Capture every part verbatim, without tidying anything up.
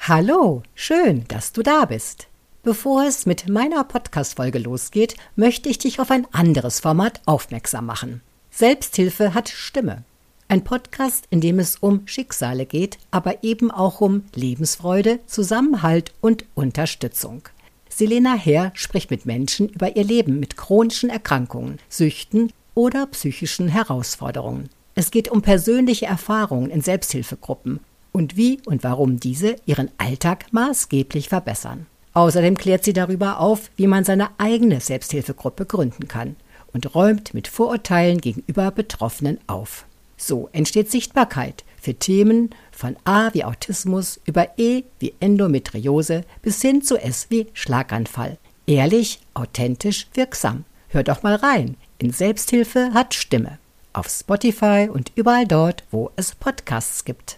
Hallo, schön, dass du da bist. Bevor es mit meiner Podcast-Folge losgeht, möchte ich dich auf ein anderes Format aufmerksam machen. Selbsthilfe hat Stimme. Ein Podcast, in dem es um Schicksale geht, aber eben auch um Lebensfreude, Zusammenhalt und Unterstützung. Selena Herr spricht mit Menschen über ihr Leben mit chronischen Erkrankungen, Süchten oder psychischen Herausforderungen. Es geht um persönliche Erfahrungen in Selbsthilfegruppen und wie und warum diese ihren Alltag maßgeblich verbessern. Außerdem klärt sie darüber auf, wie man seine eigene Selbsthilfegruppe gründen kann und räumt mit Vorurteilen gegenüber Betroffenen auf. So entsteht Sichtbarkeit für Themen von A wie Autismus über E wie Endometriose bis hin zu S wie Schlaganfall. Ehrlich, authentisch, wirksam. Hör doch mal rein in Selbsthilfe hat Stimme. Auf Spotify und überall dort, wo es Podcasts gibt.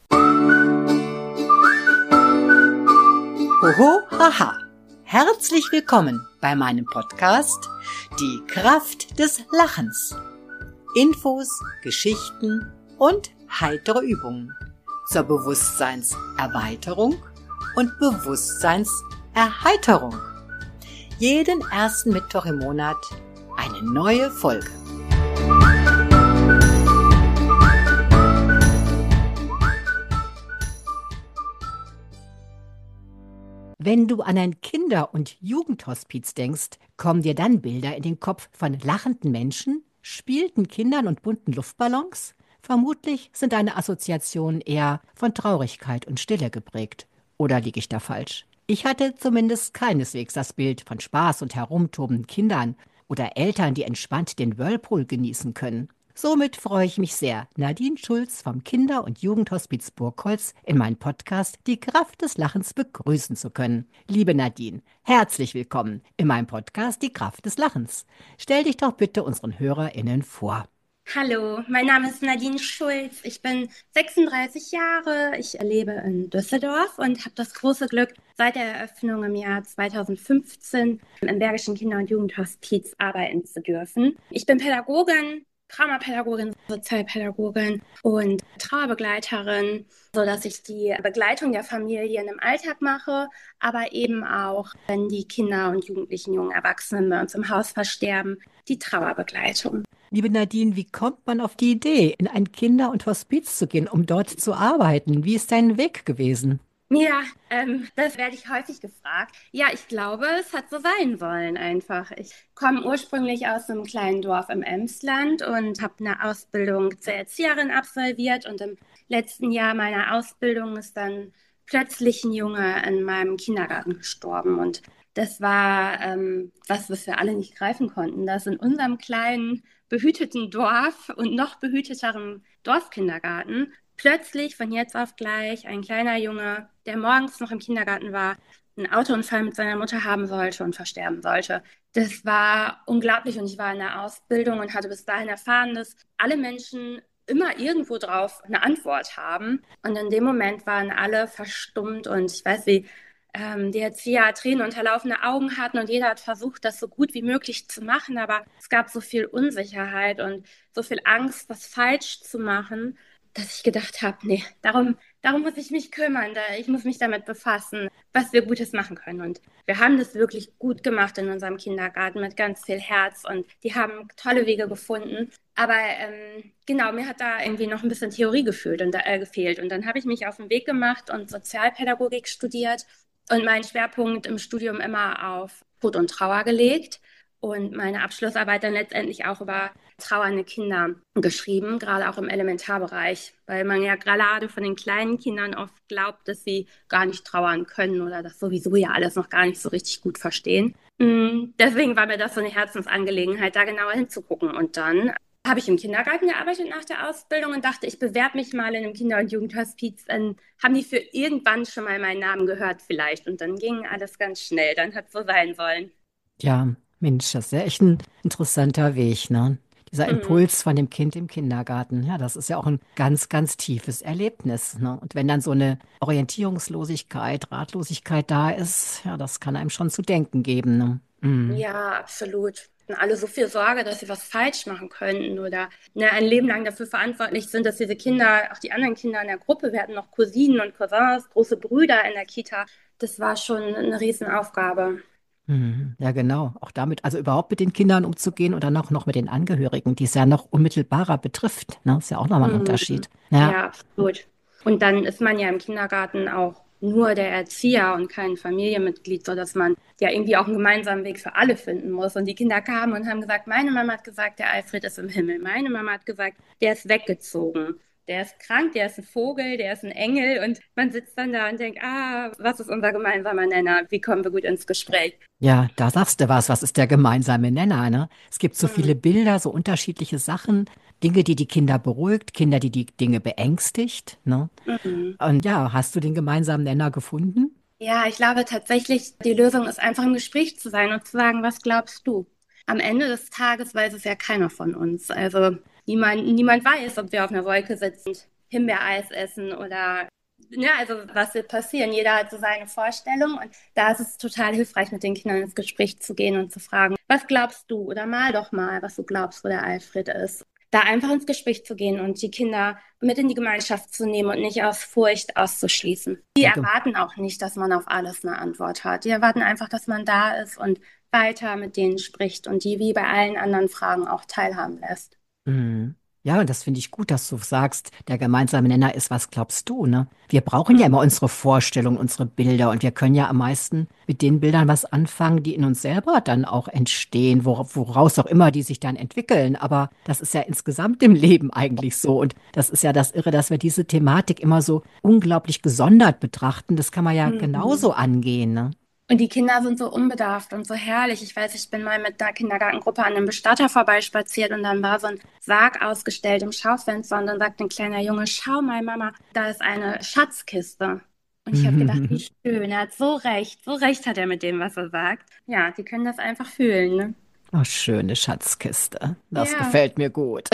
Hoho, haha. Herzlich willkommen bei meinem Podcast Die Kraft des Lachens. Infos, Geschichten und heitere Übungen zur Bewusstseinserweiterung und Bewusstseinserheiterung. Jeden ersten Mittwoch im Monat eine neue Folge. Wenn du an ein Kinder- und Jugendhospiz denkst, kommen dir dann Bilder in den Kopf von lachenden Menschen, spielenden Kindern und bunten Luftballons? Vermutlich sind deine Assoziationen eher von Traurigkeit und Stille geprägt. Oder liege ich da falsch? Ich hatte zumindest keineswegs das Bild von Spaß und herumtobenden Kindern oder Eltern, die entspannt den Whirlpool genießen können. Somit freue ich mich sehr, Nadine Schulz vom Kinder- und Jugendhospiz Burgholz in meinem Podcast Die Kraft des Lachens begrüßen zu können. Liebe Nadine, herzlich willkommen in meinem Podcast Die Kraft des Lachens. Stell dich doch bitte unseren HörerInnen vor. Hallo, mein Name ist Nadine Schulz. Ich bin sechsunddreißig Jahre. Ich lebe in Düsseldorf und habe das große Glück, seit der Eröffnung im Jahr zweitausendfünfzehn im Bergischen Kinder- und Jugendhospiz arbeiten zu dürfen. Ich bin Pädagogin, Traumapädagogin, Sozialpädagogin und Trauerbegleiterin, sodass ich die Begleitung der Familien im Alltag mache, aber eben auch, wenn die Kinder und Jugendlichen, jungen Erwachsenen bei uns im Haus versterben, die Trauerbegleitung. Liebe Nadine, wie kommt man auf die Idee, in ein Kinder- und Hospiz zu gehen, um dort zu arbeiten? Wie ist dein Weg gewesen? Ja, ähm, das werde ich häufig gefragt. Ja, ich glaube, es hat so sein wollen einfach. Ich komme ursprünglich aus einem kleinen Dorf im Emsland und habe eine Ausbildung zur Erzieherin absolviert. Und im letzten Jahr meiner Ausbildung ist dann plötzlich ein Junge in meinem Kindergarten gestorben. Und das war ähm, was, was wir alle nicht greifen konnten, dass in unserem kleinen, behüteten Dorf und noch behüteteren Dorfkindergarten plötzlich von jetzt auf gleich ein kleiner Junge, der morgens noch im Kindergarten war, einen Autounfall mit seiner Mutter haben sollte und versterben sollte. Das war unglaublich und ich war in der Ausbildung und hatte bis dahin erfahren, dass alle Menschen immer irgendwo drauf eine Antwort haben. Und in dem Moment waren alle verstummt und ich weiß, wie ähm, die Erzieher tränenunterlaufene Augen hatten und jeder hat versucht, das so gut wie möglich zu machen, aber es gab so viel Unsicherheit und so viel Angst, was falsch zu machen, dass ich gedacht habe, nee, darum, darum muss ich mich kümmern, da, ich muss mich damit befassen, was wir Gutes machen können. Und wir haben das wirklich gut gemacht in unserem Kindergarten mit ganz viel Herz und die haben tolle Wege gefunden. Aber ähm, genau, mir hat da irgendwie noch ein bisschen Theorie gefühlt und, äh, gefehlt. Und dann habe ich mich auf den Weg gemacht und Sozialpädagogik studiert und meinen Schwerpunkt im Studium immer auf Tod und Trauer gelegt. Und meine Abschlussarbeit dann letztendlich auch über trauernde Kinder geschrieben, gerade auch im Elementarbereich, weil man ja gerade von den kleinen Kindern oft glaubt, dass sie gar nicht trauern können oder das sowieso ja alles noch gar nicht so richtig gut verstehen. Deswegen war mir das so eine Herzensangelegenheit, da genauer hinzugucken. Und dann habe ich im Kindergarten gearbeitet nach der Ausbildung und dachte, ich bewerbe mich mal in einem Kinder- und Jugendhospiz. Dann haben die für irgendwann schon mal meinen Namen gehört vielleicht. Und dann ging alles ganz schnell. Dann hat es so sein sollen. Ja, Mensch, das ist ja echt ein interessanter Weg, ne? Dieser Hm. Impuls von dem Kind im Kindergarten, ja, das ist ja auch ein ganz, ganz tiefes Erlebnis, ne? Und wenn dann so eine Orientierungslosigkeit, Ratlosigkeit da ist, ja, das kann einem schon zu denken geben, ne? Mhm. Ja, absolut. alle so viel Sorge, dass sie was falsch machen könnten oder ne, ein Leben lang dafür verantwortlich sind, dass diese Kinder, auch die anderen Kinder in der Gruppe, wir hatten noch Cousinen und Cousins, große Brüder in der Kita. Das war schon eine Riesenaufgabe. Mhm. Ja, genau. Auch damit, also überhaupt mit den Kindern umzugehen und dann auch noch mit den Angehörigen, die es ja noch unmittelbarer betrifft. Ne? Ist ja auch nochmal ein Mhm. Unterschied. Ja. Ja, absolut. Und dann ist man ja im Kindergarten auch nur der Erzieher und kein Familienmitglied, sodass man ja irgendwie auch einen gemeinsamen Weg für alle finden muss. Und die Kinder kamen und haben gesagt, meine Mama hat gesagt, der Alfred ist im Himmel. Meine Mama hat gesagt, der ist weggezogen. Der ist krank, der ist ein Vogel, der ist ein Engel. Und man sitzt dann da und denkt, ah, was ist unser gemeinsamer Nenner? Wie kommen wir gut ins Gespräch? Ja, da sagst du was. Was ist der gemeinsame Nenner, ne? Es gibt so Mhm. viele Bilder, so unterschiedliche Sachen, Dinge, die die Kinder beruhigt, Kinder, die die Dinge beängstigt, ne? Mhm. Und ja, hast du den gemeinsamen Nenner gefunden? Ja, ich glaube tatsächlich, die Lösung ist einfach im Gespräch zu sein und zu sagen, was glaubst du? Am Ende des Tages weiß es ja keiner von uns. Also niemand, niemand weiß, ob wir auf einer Wolke sitzen, Himbeereis essen oder, ne, also was wird passieren? Jeder hat so seine Vorstellung und da ist es total hilfreich, mit den Kindern ins Gespräch zu gehen und zu fragen, was glaubst du? Oder mal doch mal, was du glaubst, wo der Alfred ist. Da einfach ins Gespräch zu gehen und die Kinder mit in die Gemeinschaft zu nehmen und nicht aus Furcht auszuschließen. Die Ja, du. erwarten auch nicht, dass man auf alles eine Antwort hat. Die erwarten einfach, dass man da ist und weiter mit denen spricht und die wie bei allen anderen Fragen auch teilhaben lässt. Mhm. Ja, und das finde ich gut, dass du sagst, der gemeinsame Nenner ist, was glaubst du, ne? Wir brauchen ja Hm. immer unsere Vorstellungen, unsere Bilder und wir können ja am meisten mit den Bildern was anfangen, die in uns selber dann auch entstehen, wora- woraus auch immer die sich dann entwickeln. Aber das ist ja insgesamt im Leben eigentlich so. Und das ist ja das Irre, dass wir diese Thematik immer so unglaublich gesondert betrachten. Das kann man ja Mhm. genauso angehen, ne? Und die Kinder sind so unbedarft und so herrlich. Ich weiß, ich bin mal mit einer Kindergartengruppe an einem Bestatter vorbeispaziert und dann war so ein Sarg ausgestellt im Schaufenster und dann sagt ein kleiner Junge, schau mal, Mama, da ist eine Schatzkiste. Und ich habe gedacht, wie schön, er hat so recht, so recht hat er mit dem, was er sagt. Ja, die können das einfach fühlen, ne? Oh, schöne Schatzkiste. Das Ja. gefällt mir gut.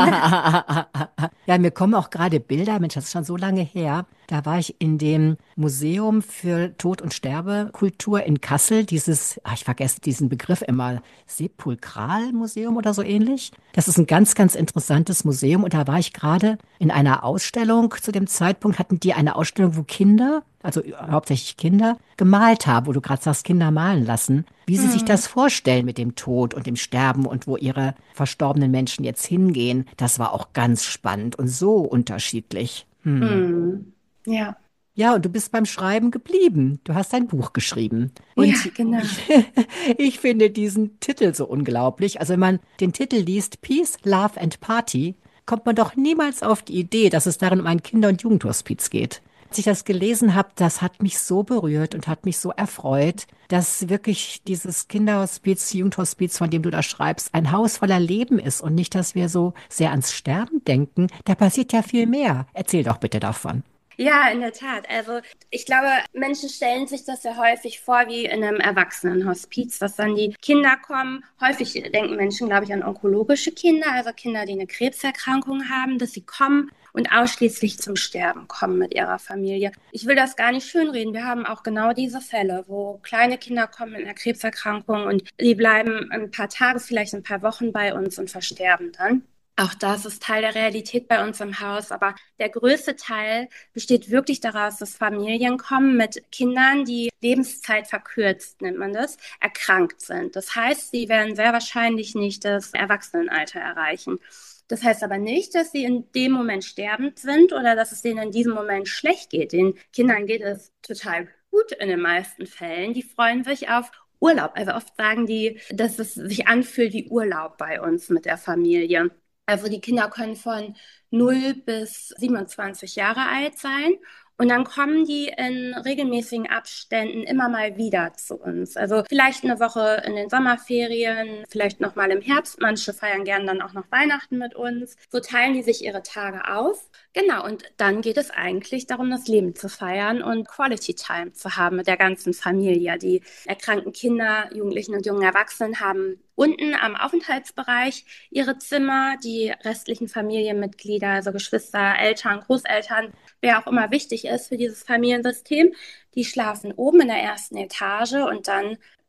Ja, mir kommen auch gerade Bilder. Mensch, das ist schon so lange her. Da war ich in dem Museum für Tod- und Sterbekultur in Kassel. Dieses, ah, ich vergesse diesen Begriff immer, Sepulkralmuseum oder so ähnlich. Das ist ein ganz, ganz interessantes Museum. Und da war ich gerade in einer Ausstellung. Zu dem Zeitpunkt hatten die eine Ausstellung, wo Kinder, also hauptsächlich Kinder, gemalt haben, wo du gerade sagst, Kinder malen lassen, wie sie sich Hm. das vorstellen mit dem Tod und dem Sterben und wo ihre verstorbenen Menschen jetzt hingehen. Das war auch ganz spannend und so unterschiedlich. Hm. Hm. Ja. Ja, und du bist beim Schreiben geblieben. Du hast ein Buch geschrieben. Ja, Und genau. ich, ich finde diesen Titel so unglaublich. Also wenn man den Titel liest, Peace, Love and Party, kommt man doch niemals auf die Idee, dass es darin um ein Kinder- und Jugendhospiz geht. Als ich das gelesen habe, das hat mich so berührt und hat mich so erfreut, dass wirklich dieses Kinderhospiz, Jugendhospiz, von dem du da schreibst, ein Haus voller Leben ist und nicht, dass wir so sehr ans Sterben denken. Da passiert ja viel mehr. Erzähl doch bitte davon. Ja, in der Tat. Also ich glaube, Menschen stellen sich das ja häufig vor wie in einem Erwachsenenhospiz, dass dann die Kinder kommen. Häufig denken Menschen, glaube ich, an onkologische Kinder, also Kinder, die eine Krebserkrankung haben, dass sie kommen und ausschließlich zum Sterben kommen mit ihrer Familie. Ich will das gar nicht schönreden. Wir haben auch genau diese Fälle, wo kleine Kinder kommen mit einer Krebserkrankung und die bleiben ein paar Tage, vielleicht ein paar Wochen bei uns und versterben dann. Auch das ist Teil der Realität bei uns im Haus, aber der größte Teil besteht wirklich daraus, dass Familien kommen mit Kindern, die Lebenszeit verkürzt, nennt man das, erkrankt sind. Das heißt, sie werden sehr wahrscheinlich nicht das Erwachsenenalter erreichen. Das heißt aber nicht, dass sie in dem Moment sterbend sind oder dass es denen in diesem Moment schlecht geht. Den Kindern geht es total gut in den meisten Fällen. Die freuen sich auf Urlaub. Also oft sagen die, dass es sich anfühlt wie Urlaub bei uns mit der Familie. Also die Kinder können von null bis siebenundzwanzig Jahre alt sein. Und dann kommen die in regelmäßigen Abständen immer mal wieder zu uns. Also vielleicht eine Woche in den Sommerferien, vielleicht noch mal im Herbst. Manche feiern gern dann auch noch Weihnachten mit uns. So teilen die sich ihre Tage auf. Genau, und dann geht es eigentlich darum, das Leben zu feiern und Quality Time zu haben mit der ganzen Familie. Die erkrankten Kinder, Jugendlichen und jungen Erwachsenen haben unten am Aufenthaltsbereich ihre Zimmer, die restlichen Familienmitglieder, also Geschwister, Eltern, Großeltern, wer auch immer wichtig ist für dieses Familiensystem, die schlafen oben in der ersten Etage und dann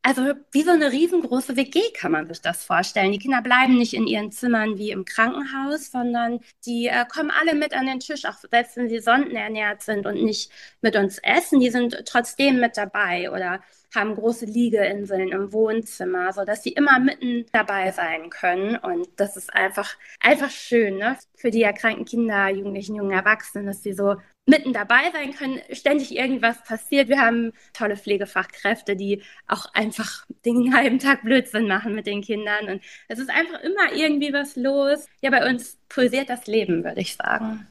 Also wie so eine riesengroße W G kann man sich das vorstellen. Die Kinder bleiben nicht in ihren Zimmern wie im Krankenhaus, sondern die äh, kommen alle mit an den Tisch, auch selbst wenn sie sondenernährt sind und nicht mit uns essen, die sind trotzdem mit dabei oder haben große Liegeinseln im Wohnzimmer, sodass sie immer mitten dabei sein können. Und das ist einfach, einfach schön, ne? Für die erkrankten Kinder, Jugendlichen, jungen Erwachsenen, dass sie so mitten dabei sein können, ständig irgendwas passiert. Wir haben tolle Pflegefachkräfte, die auch einfach den halben Tag Blödsinn machen mit den Kindern. Und es ist einfach immer irgendwie was los. Ja, bei uns pulsiert das Leben, würde ich sagen.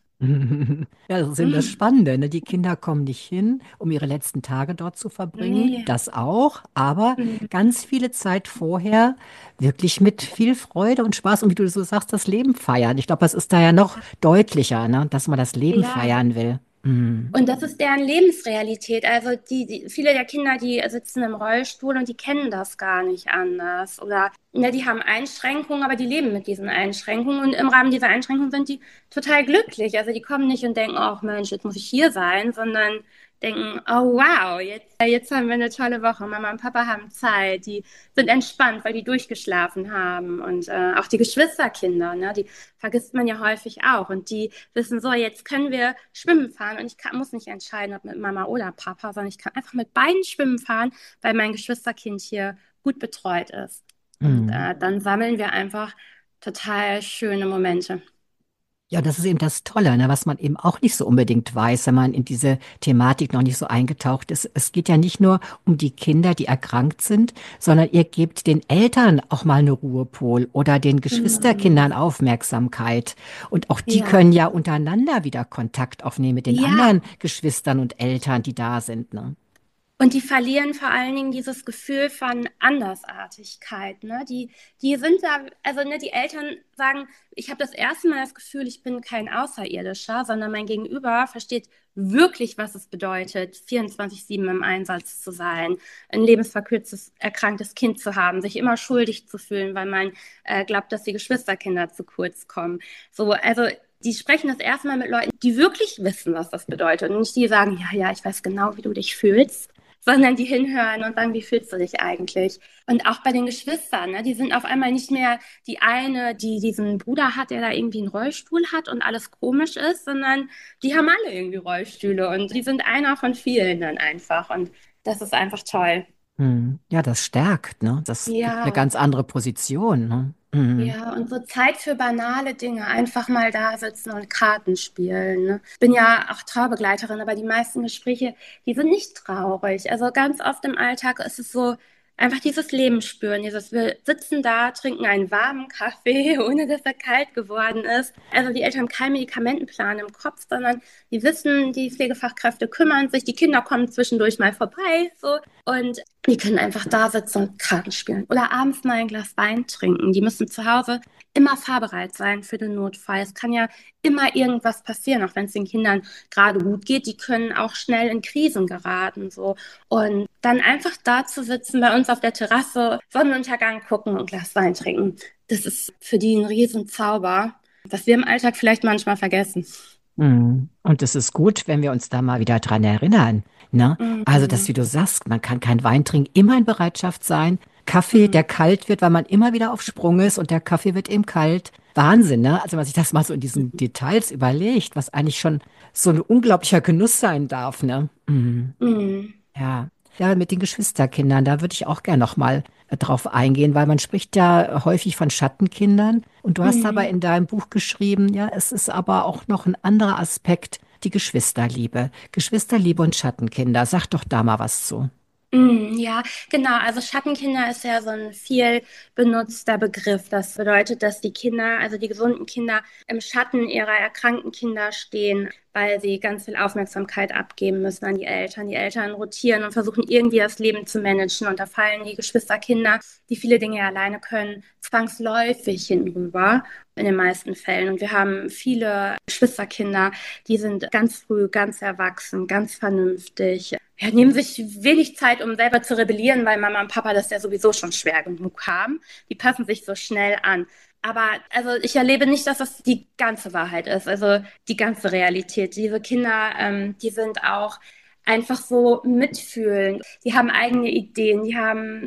Ja, das ist eben das Mm. Spannende, ne? Die Kinder kommen nicht hin, um ihre letzten Tage dort zu verbringen. Nee. Das auch, aber Mm. ganz viele Zeit vorher wirklich mit viel Freude und Spaß und wie du so sagst, das Leben feiern. Ich glaube, das ist da ja noch deutlicher, ne? Dass man das Leben Ja. feiern will. Mhm. Und das ist deren Lebensrealität. Also die, die, viele der Kinder, die sitzen im Rollstuhl und die kennen das gar nicht anders. Oder ne, die haben Einschränkungen, aber die leben mit diesen Einschränkungen. Und im Rahmen dieser Einschränkungen sind die total glücklich. Also die kommen nicht und denken, oh Mensch, jetzt muss ich hier sein, sondern denken, oh wow, jetzt, jetzt haben wir eine tolle Woche. Mama und Papa haben Zeit. Die sind entspannt, weil die durchgeschlafen haben. Und äh, auch die Geschwisterkinder, ne, die vergisst man ja häufig auch. Und die wissen so, jetzt können wir schwimmen fahren und ich kann, muss nicht entscheiden, ob mit Mama oder Papa, sondern ich kann einfach mit beiden schwimmen fahren, weil mein Geschwisterkind hier gut betreut ist. Und Mhm. äh, dann sammeln wir einfach total schöne Momente. Ja, das ist eben das Tolle, ne, was man eben auch nicht so unbedingt weiß, wenn man in diese Thematik noch nicht so eingetaucht ist. Es geht ja nicht nur um die Kinder, die erkrankt sind, sondern ihr gebt den Eltern auch mal eine Ruhepol oder den Mhm. Geschwisterkindern Aufmerksamkeit. Und auch die Ja, können ja untereinander wieder Kontakt aufnehmen mit den ja. anderen Geschwistern und Eltern, die da sind, ne? Und die verlieren vor allen Dingen dieses Gefühl von Andersartigkeit. Ne? Die, die sind da, also ne, die Eltern sagen, ich habe das erste Mal das Gefühl, ich bin kein Außerirdischer, sondern mein Gegenüber versteht wirklich, was es bedeutet, vierundzwanzig sieben im Einsatz zu sein, ein lebensverkürztes, erkranktes Kind zu haben, sich immer schuldig zu fühlen, weil man äh, glaubt, dass die Geschwisterkinder zu kurz kommen. So, also die sprechen das erste Mal mit Leuten, die wirklich wissen, was das bedeutet. Und nicht die sagen, ja, ja, ich weiß genau, wie du dich fühlst, sondern die hinhören und sagen, wie fühlst du dich eigentlich? Und auch bei den Geschwistern, ne, die sind auf einmal nicht mehr die eine, die diesen Bruder hat, der da irgendwie einen Rollstuhl hat und alles komisch ist, sondern die haben alle irgendwie Rollstühle und die sind einer von vielen dann einfach. Und das ist einfach toll. Hm. Ja, das stärkt, ne? Das gibt eine Ja. ganz andere Position, ne? Mhm. Ja, und so Zeit für banale Dinge, einfach mal da sitzen und Karten spielen. Ne? Ich bin ja auch Trauerbegleiterin, aber die meisten Gespräche, die sind nicht traurig. Also ganz oft im Alltag ist es so, einfach dieses Leben spüren, dieses, wir sitzen da, trinken einen warmen Kaffee, ohne dass er kalt geworden ist. Also die Eltern haben keinen Medikamentenplan im Kopf, sondern die wissen, die Pflegefachkräfte kümmern sich, die Kinder kommen zwischendurch mal vorbei, so. Und die können einfach da sitzen und Karten spielen. Oder abends mal ein Glas Wein trinken. Die müssen zu Hause immer fahrbereit sein für den Notfall. Es kann ja immer irgendwas passieren, auch wenn es den Kindern gerade gut geht. Die können auch schnell in Krisen geraten, so. Und dann einfach da zu sitzen, bei uns auf der Terrasse, Sonnenuntergang gucken und ein Glas Wein trinken. Das ist für die ein Riesenzauber, was wir im Alltag vielleicht manchmal vergessen. Mhm. Und es ist gut, wenn wir uns da mal wieder dran erinnern, ne? Also, dass, Mhm. wie du sagst, man kann kein Wein trinken, immer in Bereitschaft sein. Kaffee, Mhm. der kalt wird, weil man immer wieder auf Sprung ist und der Kaffee wird eben kalt. Wahnsinn, ne? Also, wenn man sich das mal so in diesen Details überlegt, was eigentlich schon so ein unglaublicher Genuss sein darf, ne? Mhm. Mhm. Ja. Ja, mit den Geschwisterkindern, da würde ich auch gerne noch mal äh, drauf eingehen, weil man spricht ja häufig von Schattenkindern. Und du hast aber Mhm. in deinem Buch geschrieben, ja, es ist aber auch noch ein anderer Aspekt, die Geschwisterliebe. Geschwisterliebe und Schattenkinder. Sag doch da mal was zu. Mm, ja, genau. Also Schattenkinder ist ja so ein viel benutzter Begriff. Das bedeutet, dass die Kinder, also die gesunden Kinder, im Schatten ihrer erkrankten Kinder stehen, weil sie ganz viel Aufmerksamkeit abgeben müssen an die Eltern. Die Eltern rotieren und versuchen irgendwie das Leben zu managen. Und da fallen die Geschwisterkinder, die viele Dinge alleine können, zwangsläufig hinüber in den meisten Fällen. Und wir haben viele Geschwisterkinder, die sind ganz früh, ganz erwachsen, ganz vernünftig, ja, nehmen sich wenig Zeit, um selber zu rebellieren, weil Mama und Papa das ja sowieso schon schwer genug haben. Die passen sich so schnell an. Aber also ich erlebe nicht, dass das die ganze Wahrheit ist, also die ganze Realität. Diese Kinder, ähm, die sind auch einfach so mitfühlend. Die haben eigene Ideen, die haben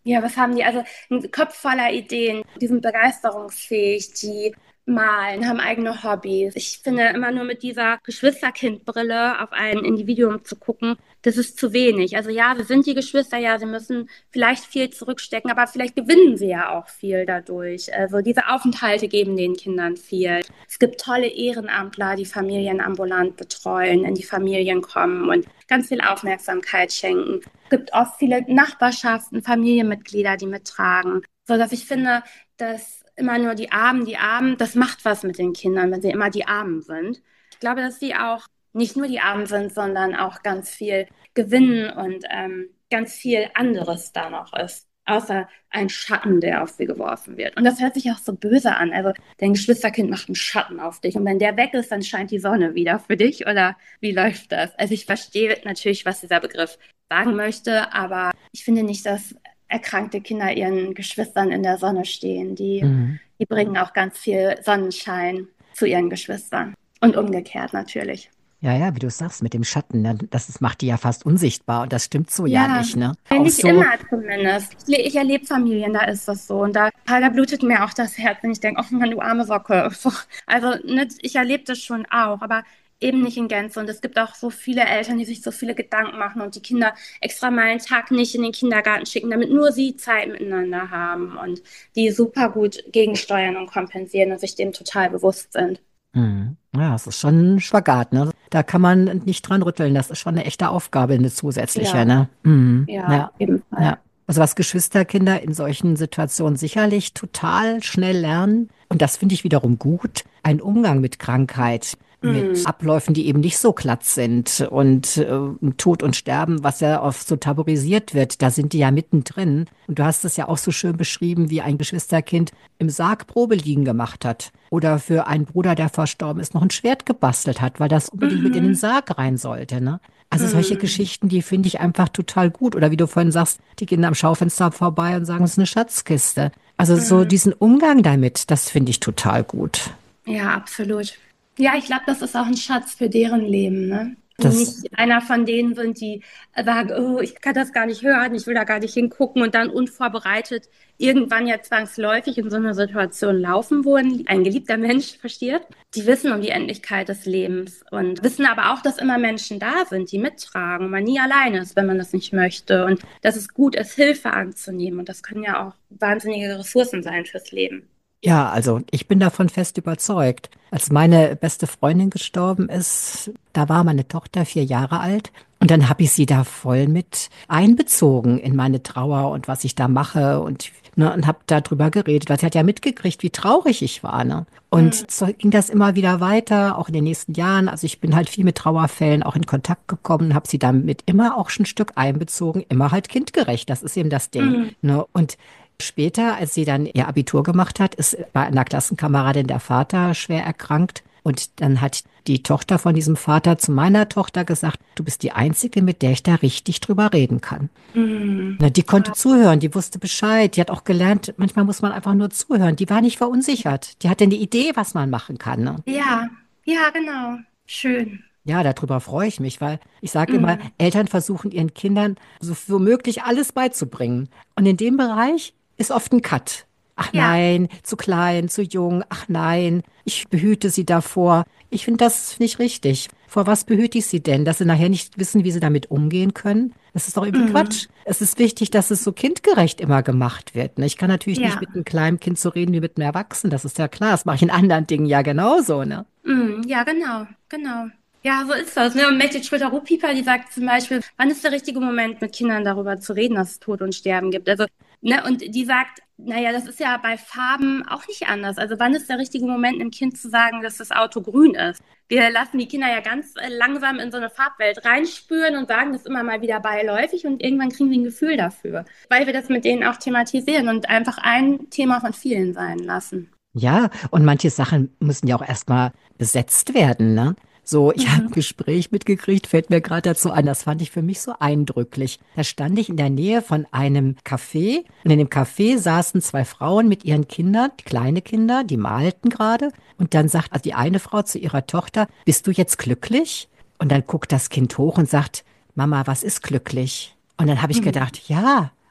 Ja, was haben die? Also ein Kopf voller Ideen, die sind begeisterungsfähig, die malen, haben eigene Hobbys. Ich finde, immer nur mit dieser Geschwisterkindbrille auf ein Individuum zu gucken, das ist zu wenig. Also ja, wir sind die Geschwister, ja, sie müssen vielleicht viel zurückstecken, aber vielleicht gewinnen sie ja auch viel dadurch. Also diese Aufenthalte geben den Kindern viel. Es gibt tolle Ehrenamtler, die Familien ambulant betreuen, in die Familien kommen und ganz viel Aufmerksamkeit schenken. Es gibt oft viele Nachbarschaften, Familienmitglieder, die mittragen, sodass ich finde, dass immer nur die Armen, die Armen, das macht was mit den Kindern, wenn sie immer die Armen sind. Ich glaube, dass sie auch nicht nur die Armen sind, sondern auch ganz viel gewinnen und ähm, ganz viel anderes da noch ist, außer ein Schatten, der auf sie geworfen wird. Und das hört sich auch so böse an. Also dein Geschwisterkind macht einen Schatten auf dich und wenn der weg ist, dann scheint die Sonne wieder für dich oder wie läuft das? Also ich verstehe natürlich, was dieser Begriff sagen möchte, aber ich finde nicht, dass erkrankte Kinder ihren Geschwistern in der Sonne stehen. Die, Mhm. die bringen auch ganz viel Sonnenschein zu ihren Geschwistern. Und umgekehrt natürlich. Ja, ja, wie du sagst, mit dem Schatten, ne? Das ist, macht die ja fast unsichtbar und das stimmt so ja Ja, nicht, ne? Auch nicht so, immer zumindest. Ich, le- ich erlebe Familien, da ist das so. Und da, da blutet mir auch das Herz, wenn ich denke, oh Mann, du arme Socke. Also ne, ich erlebe das schon auch, aber eben nicht in Gänze. Und es gibt auch so viele Eltern, die sich so viele Gedanken machen und die Kinder extra mal einen Tag nicht in den Kindergarten schicken, damit nur sie Zeit miteinander haben und die super gut gegensteuern und kompensieren und sich dem total bewusst sind. hm, ja, es ist schon ein Spagat, ne? Da kann man nicht dran rütteln. Das ist schon eine echte Aufgabe, eine zusätzliche, Ja, ne? Mhm. ja, auf Ja, jeden Fall. ja. Also was Geschwisterkinder in solchen Situationen sicherlich total schnell lernen, und das finde ich wiederum gut, ein Umgang mit Krankheit, mit Mhm. Abläufen, die eben nicht so glatt sind und äh, Tod und Sterben, was ja oft so tabuisiert wird, da sind die ja mittendrin. Und du hast es ja auch so schön beschrieben, wie ein Geschwisterkind im Sarg Probeliegen gemacht hat oder für einen Bruder, der verstorben ist, noch ein Schwert gebastelt hat, weil das unbedingt mit in den Mhm. Sarg rein sollte, ne? Also solche Mhm. Geschichten, die finde ich einfach total gut. Oder wie du vorhin sagst, die gehen am Schaufenster vorbei und sagen, es ist eine Schatzkiste. Also so Mhm. diesen Umgang damit, das finde ich total gut. Ja, absolut. Ja, ich glaube, das ist auch ein Schatz für deren Leben, ne? Die Das, nicht einer von denen sind, die sagen, oh, ich kann das gar nicht hören, ich will da gar nicht hingucken und dann unvorbereitet irgendwann ja zwangsläufig in so eine Situation laufen, wo ein, ein geliebter Mensch verstirbt. Die wissen um die Endlichkeit des Lebens und wissen aber auch, dass immer Menschen da sind, die mittragen und man nie alleine ist, wenn man das nicht möchte und dass es gut ist, Hilfe anzunehmen und das können ja auch wahnsinnige Ressourcen sein fürs Leben. ja, also ich bin davon fest überzeugt. Als meine beste Freundin gestorben ist, da war meine Tochter vier Jahre alt. Und dann habe ich sie da voll mit einbezogen in meine Trauer und was ich da mache und, ne, und habe darüber geredet, weil sie hat ja mitgekriegt, wie traurig ich war, ne? Mhm. Und so ging das immer wieder weiter, auch in den nächsten Jahren. Also ich bin halt viel mit Trauerfällen auch in Kontakt gekommen, habe sie damit immer auch schon ein Stück einbezogen, immer halt kindgerecht. Das ist eben das Ding, Mhm. ne? Und später, als sie dann ihr Abitur gemacht hat, ist bei einer Klassenkameradin der Vater schwer erkrankt. Und dann hat die Tochter von diesem Vater zu meiner Tochter gesagt, du bist die Einzige, mit der ich da richtig drüber reden kann. Mhm. Na, die konnte zuhören, die wusste Bescheid, die hat auch gelernt, manchmal muss man einfach nur zuhören. Die war nicht verunsichert. Die hatte eine Idee, was man machen kann, ne? Ja, ja, genau. Schön. Ja, darüber freue ich mich, weil ich sage immer, Mhm. Eltern versuchen ihren Kindern so womöglich alles beizubringen. Und in dem Bereich ist oft ein Cut. Ach Ja, nein, zu klein, zu jung. Ach nein, ich behüte sie davor. Ich finde das nicht richtig. Vor was behüte ich sie denn? Dass sie nachher nicht wissen, wie sie damit umgehen können? Das ist doch irgendwie mhm. Quatsch. Es ist wichtig, dass es so kindgerecht immer gemacht wird. Ne? Ich kann natürlich nicht Ja, mit einem kleinen Kind so reden wie mit einem Erwachsenen. Das ist ja klar. Das mache ich in anderen Dingen ja genauso, ne? mhm. Ja, genau, genau. Ja, so ist das. Ne? Und Mette Schröter-Ruhr-Pieper, die sagt zum Beispiel, wann ist der richtige Moment, mit Kindern darüber zu reden, dass es Tod und Sterben gibt? Also, ne, und die sagt, naja, das ist ja bei Farben auch nicht anders. Also, wann ist der richtige Moment, einem Kind zu sagen, dass das Auto grün ist? Wir lassen die Kinder ja ganz äh, langsam in so eine Farbwelt reinspüren und sagen das immer mal wieder beiläufig und irgendwann kriegen die ein Gefühl dafür, weil wir das mit denen auch thematisieren und einfach ein Thema von vielen sein lassen. Ja, und manche Sachen müssen ja auch erstmal besetzt werden, ne? So, ich habe ein Mhm. Gespräch mitgekriegt, fällt mir gerade dazu ein, das fand ich für mich so eindrücklich. Da stand ich in der Nähe von einem Café und in dem Café saßen zwei Frauen mit ihren Kindern, kleine Kinder, die malten gerade. Und dann sagt also die eine Frau zu ihrer Tochter, bist du jetzt glücklich? Und dann guckt das Kind hoch und sagt, Mama, was ist glücklich? Und dann habe ich Mhm. gedacht, ja.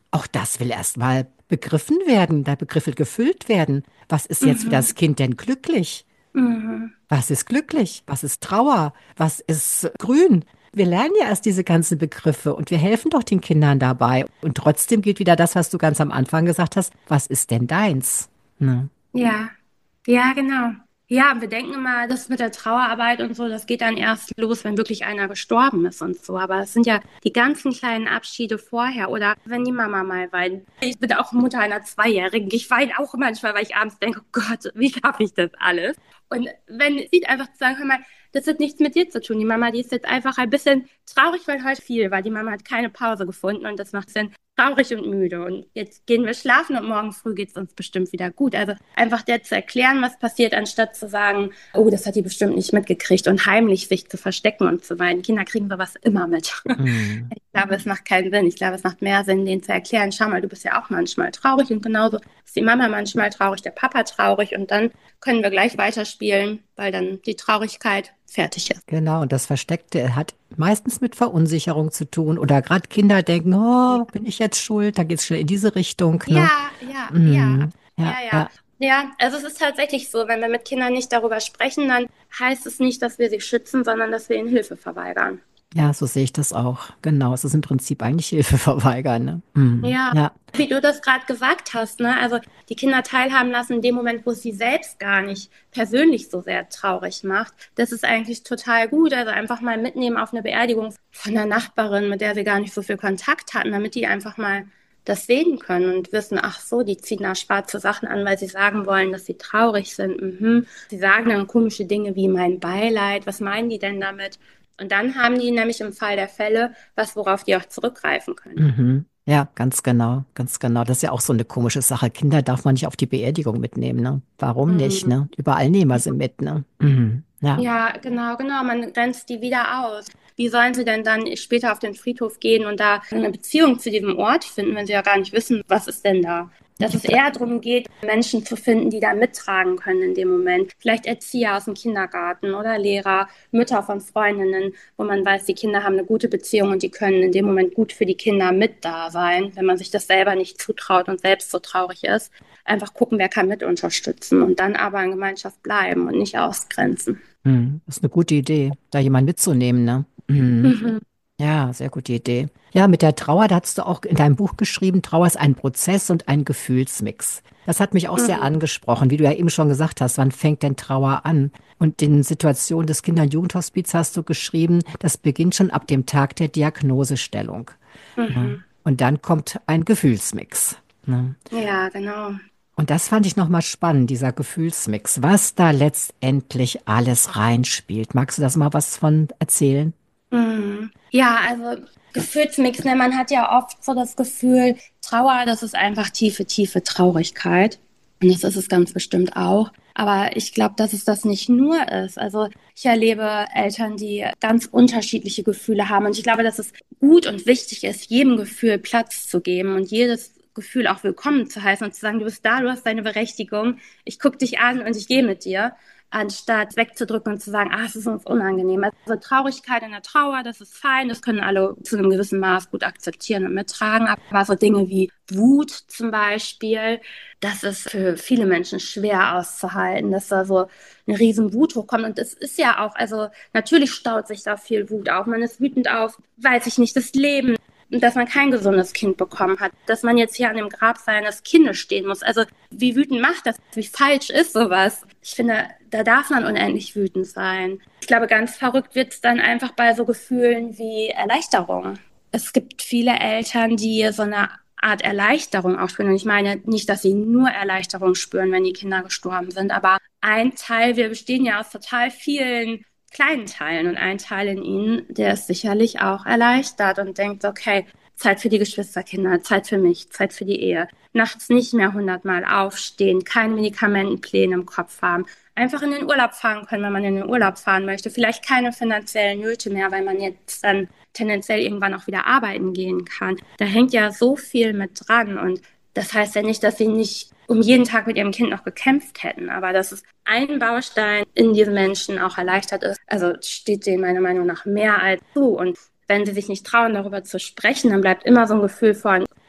auch das will erst mal begriffen werden, der Begriff will gefüllt werden. Was ist jetzt für Mhm. das Kind denn glücklich? Mhm. Was ist glücklich? Was ist Trauer? Was ist grün? Wir lernen ja erst diese ganzen Begriffe und wir helfen doch den Kindern dabei. Und trotzdem gilt wieder das, was du ganz am Anfang gesagt hast. Was ist denn deins? Ne? Ja, ja, genau. Ja, wir denken immer, das mit der Trauerarbeit und so, das geht dann erst los, wenn wirklich einer gestorben ist und so. Aber es sind ja die ganzen kleinen Abschiede vorher oder wenn die Mama mal weint. Ich bin auch Mutter einer Zweijährigen. Ich weine auch manchmal, weil ich abends denke, oh Gott, wie schaffe ich das alles? Und wenn sie einfach zu sagen, hör mal, das hat nichts mit dir zu tun. Die Mama, die ist jetzt einfach ein bisschen traurig, weil heute viel war. Die Mama hat keine Pause gefunden und das macht sie traurig und müde. Und jetzt gehen wir schlafen und morgen früh geht es uns bestimmt wieder gut. Also einfach der zu erklären, was passiert, anstatt zu sagen, oh, das hat die bestimmt nicht mitgekriegt und heimlich sich zu verstecken und zu weinen. Kinder kriegen sowas immer mit. Mhm. Ich glaube, es macht keinen Sinn. Ich glaube, es macht mehr Sinn, denen zu erklären, schau mal, du bist ja auch manchmal traurig und genauso ist die Mama manchmal traurig, der Papa traurig und dann können wir gleich weiterspielen, weil dann die Traurigkeit fertig ist. Genau, und das Versteckte hat meistens mit Verunsicherung zu tun. Oder gerade Kinder denken, oh, bin ich jetzt schuld? Da geht es schnell in diese Richtung. Ne? Ja, ja, ja, Mhm. Ja, ja, ja. ja. Ja, also es ist tatsächlich so, wenn wir mit Kindern nicht darüber sprechen, dann heißt es nicht, dass wir sie schützen, sondern dass wir ihnen Hilfe verweigern. Ja, so sehe ich das auch. Genau, es ist im Prinzip eigentlich Hilfe verweigern. Ne? Mhm. Ja, Ja, wie du das gerade gesagt hast, ne? Also die Kinder teilhaben lassen in dem Moment, wo es sie selbst gar nicht persönlich so sehr traurig macht. Das ist eigentlich total gut. Also einfach mal mitnehmen auf eine Beerdigung von einer Nachbarin, mit der sie gar nicht so viel Kontakt hatten, damit die einfach mal das sehen können und wissen, ach so, die ziehen da schwarze Sachen an, weil sie sagen wollen, dass sie traurig sind. Mhm. Sie sagen dann komische Dinge wie mein Beileid. Was meinen die denn damit? Und dann haben die nämlich im Fall der Fälle was, worauf die auch zurückgreifen können. mhm. Ja, ganz genau, ganz genau. Das ist ja auch so eine komische Sache. Kinder darf man nicht auf die Beerdigung mitnehmen, ne? Warum nicht, Mhm. ne? Überall nehmen wir sie mit, ne? Mhm. Ja. Ja, genau, genau. Man grenzt die wieder aus. Wie sollen sie denn dann später auf den Friedhof gehen und da eine Beziehung zu diesem Ort finden, wenn sie ja gar nicht wissen, was ist denn da? Dass es eher darum geht, Menschen zu finden, die da mittragen können in dem Moment. Vielleicht Erzieher aus dem Kindergarten oder Lehrer, Mütter von Freundinnen, wo man weiß, die Kinder haben eine gute Beziehung und die können in dem Moment gut für die Kinder mit da sein, wenn man sich das selber nicht zutraut und selbst so traurig ist. Einfach gucken, wer kann mit unterstützen und dann aber in Gemeinschaft bleiben und nicht ausgrenzen. Mhm. Das ist eine gute Idee, da jemanden mitzunehmen, ne? Mhm. Mhm. Ja, sehr gute Idee. Ja, mit der Trauer, da hast du auch in deinem Buch geschrieben, Trauer ist ein Prozess und ein Gefühlsmix. Das hat mich auch sehr Mhm. angesprochen, wie du ja eben schon gesagt hast, wann fängt denn Trauer an? Und in Situationen des Kinder- und Jugendhospiz hast du geschrieben, das beginnt schon ab dem Tag der Diagnosestellung. Ne? Mhm. Und dann kommt ein Gefühlsmix. Ne? Ja, genau. Und das fand ich nochmal spannend, dieser Gefühlsmix, was da letztendlich alles reinspielt. Magst du das mal was von erzählen? Mhm. Ja, also Gefühlsmix, ne? Man hat ja oft so das Gefühl, Trauer, das ist einfach tiefe, tiefe Traurigkeit. Und das ist es ganz bestimmt auch. Aber ich glaube, dass es das nicht nur ist. Also ich erlebe Eltern, die ganz unterschiedliche Gefühle haben. Und ich glaube, dass es gut und wichtig ist, jedem Gefühl Platz zu geben und jedes Gefühl auch willkommen zu heißen und zu sagen, du bist da, du hast deine Berechtigung, ich gucke dich an und ich gehe mit dir, anstatt wegzudrücken und zu sagen, ah, es ist uns unangenehm. Also Traurigkeit in der Trauer, das ist fein, das können alle zu einem gewissen Maß gut akzeptieren und mittragen. Aber so Dinge wie Wut zum Beispiel, das ist für viele Menschen schwer auszuhalten, dass da so eine riesen Wut hochkommt. Und es ist ja auch, also natürlich staut sich da viel Wut auf. Man ist wütend auf, weiß ich nicht, das Leben, dass man kein gesundes Kind bekommen hat, dass man jetzt hier an dem Grab seines Kindes stehen muss. Also wie wütend macht das? Wie falsch ist sowas? Ich finde, da darf man unendlich wütend sein. Ich glaube, ganz verrückt wird es dann einfach bei so Gefühlen wie Erleichterung. Es gibt viele Eltern, die so eine Art Erleichterung auch spüren. Und ich meine nicht, dass sie nur Erleichterung spüren, wenn die Kinder gestorben sind, aber ein Teil, wir bestehen ja aus total vielen kleinen Teilen und ein Teil in ihnen, der ist sicherlich auch erleichtert und denkt, okay, Zeit für die Geschwisterkinder, Zeit für mich, Zeit für die Ehe. Nachts nicht mehr hundertmal aufstehen, keine Medikamentenpläne im Kopf haben. Einfach in den Urlaub fahren können, wenn man in den Urlaub fahren möchte. Vielleicht keine finanziellen Nöte mehr, weil man jetzt dann tendenziell irgendwann auch wieder arbeiten gehen kann. Da hängt ja so viel mit dran und das heißt ja nicht, dass sie nicht um jeden Tag mit ihrem Kind noch gekämpft hätten, aber dass es ein Baustein in diesen Menschen auch erleichtert ist, also steht denen meiner Meinung nach mehr als zu. Und wenn sie sich nicht trauen, darüber zu sprechen, dann bleibt immer so ein Gefühl von,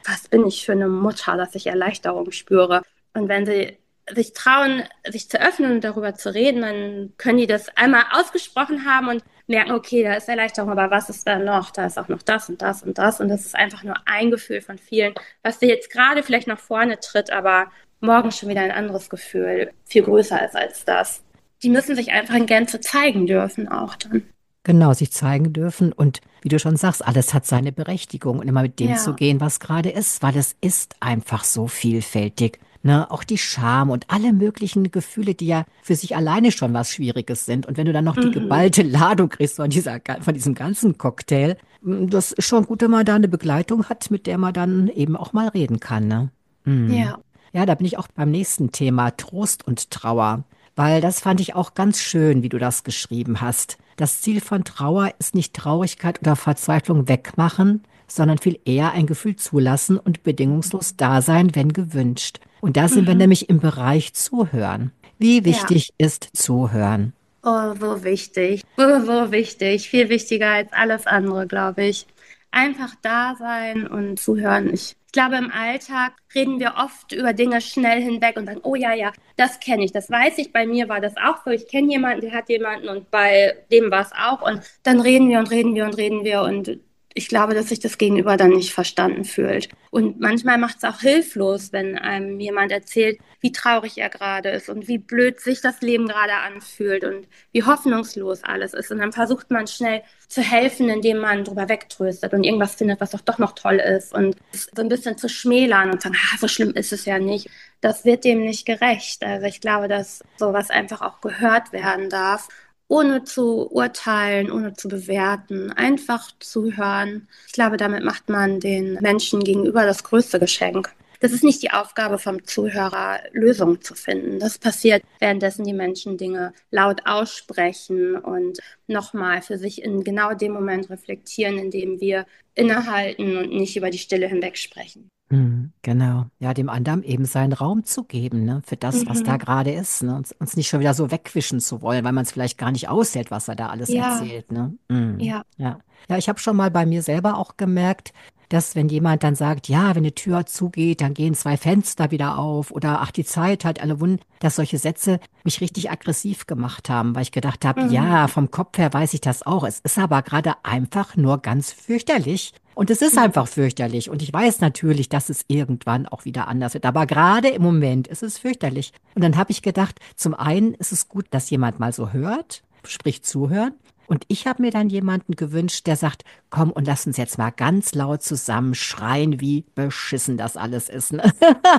was bin ich für eine Mutter, dass ich Erleichterung spüre. Und wenn sie sich trauen, sich zu öffnen und darüber zu reden, dann können die das einmal ausgesprochen haben und merken, okay, da ist Erleichterung, aber was ist da noch? Da ist auch noch das und das und das. Und das ist einfach nur ein Gefühl von vielen, was dir jetzt gerade vielleicht nach vorne tritt, aber morgen schon wieder ein anderes Gefühl, viel größer ist als das. Die müssen sich einfach in Gänze zeigen dürfen auch dann. Genau, sich zeigen dürfen und wie du schon sagst, alles hat seine Berechtigung und immer mit dem zu Ja. gehen, was gerade ist, weil es ist einfach so vielfältig. Ne, auch die Scham und alle möglichen Gefühle, die ja für sich alleine schon was Schwieriges sind. Und wenn du dann noch die Mhm. geballte Ladung kriegst von dieser, von diesem ganzen Cocktail, m, das ist schon gut, wenn man da eine Begleitung hat, mit der man dann eben auch mal reden kann, ne? Mhm. Ja. Ja, da bin ich auch beim nächsten Thema, Trost und Trauer. Weil das fand ich auch ganz schön, wie du das geschrieben hast. Das Ziel von Trauer ist nicht Traurigkeit oder Verzweiflung wegmachen, sondern viel eher ein Gefühl zulassen und bedingungslos da sein, wenn gewünscht. Und da sind wir Mhm. nämlich im Bereich Zuhören. Wie Ja. wichtig ist Zuhören? Oh, so wichtig. So, so wichtig. Viel wichtiger als alles andere, glaube ich. Einfach da sein und zuhören. Ich, ich glaube, im Alltag reden wir oft über Dinge schnell hinweg und sagen, oh ja, ja, das kenne ich, das weiß ich, bei mir war das auch so. Ich kenne jemanden, der hat jemanden und bei dem war es auch. Und dann reden wir und reden wir und reden wir und ich glaube, dass sich das Gegenüber dann nicht verstanden fühlt. Und manchmal macht es auch hilflos, wenn einem jemand erzählt, wie traurig er gerade ist und wie blöd sich das Leben gerade anfühlt und wie hoffnungslos alles ist. Und dann versucht man schnell zu helfen, indem man drüber wegtröstet und irgendwas findet, was doch doch noch toll ist und so ein bisschen zu schmälern und sagen, ah, so schlimm ist es ja nicht. Das wird dem nicht gerecht. Also ich glaube, dass sowas einfach auch gehört werden darf, ohne zu urteilen, ohne zu bewerten, einfach zuhören. Ich glaube, damit macht man den Menschen gegenüber das größte Geschenk. Das ist nicht die Aufgabe vom Zuhörer, Lösungen zu finden. Das passiert, währenddessen die Menschen Dinge laut aussprechen und nochmal für sich in genau dem Moment reflektieren, in dem wir innehalten und nicht über die Stille hinweg sprechen. Mhm, genau. Ja, dem anderen eben seinen Raum zu geben, ne, für das, was da Mhm. gerade ist, ne, uns, uns nicht schon wieder so wegwischen zu wollen, weil man es vielleicht gar nicht aushält, was er da alles Ja, erzählt, ne? Mhm, ja. ja. Ja, ich habe schon mal bei mir selber auch gemerkt, dass wenn jemand dann sagt, ja, wenn eine Tür zugeht, dann gehen zwei Fenster wieder auf oder ach, die Zeit hat alle Wunden, dass solche Sätze mich richtig aggressiv gemacht haben, weil ich gedacht habe, ja, Mhm. vom Kopf her weiß ich das auch. Es ist aber gerade einfach nur ganz fürchterlich. Und es ist einfach Mhm. fürchterlich. Und ich weiß natürlich, dass es irgendwann auch wieder anders wird. Aber gerade im Moment ist es fürchterlich. Und dann habe ich gedacht, zum einen ist es gut, dass jemand mal so hört, sprich zuhören. Und ich habe mir dann jemanden gewünscht, der sagt, komm und lass uns jetzt mal ganz laut zusammen schreien, wie beschissen das alles ist. Ne?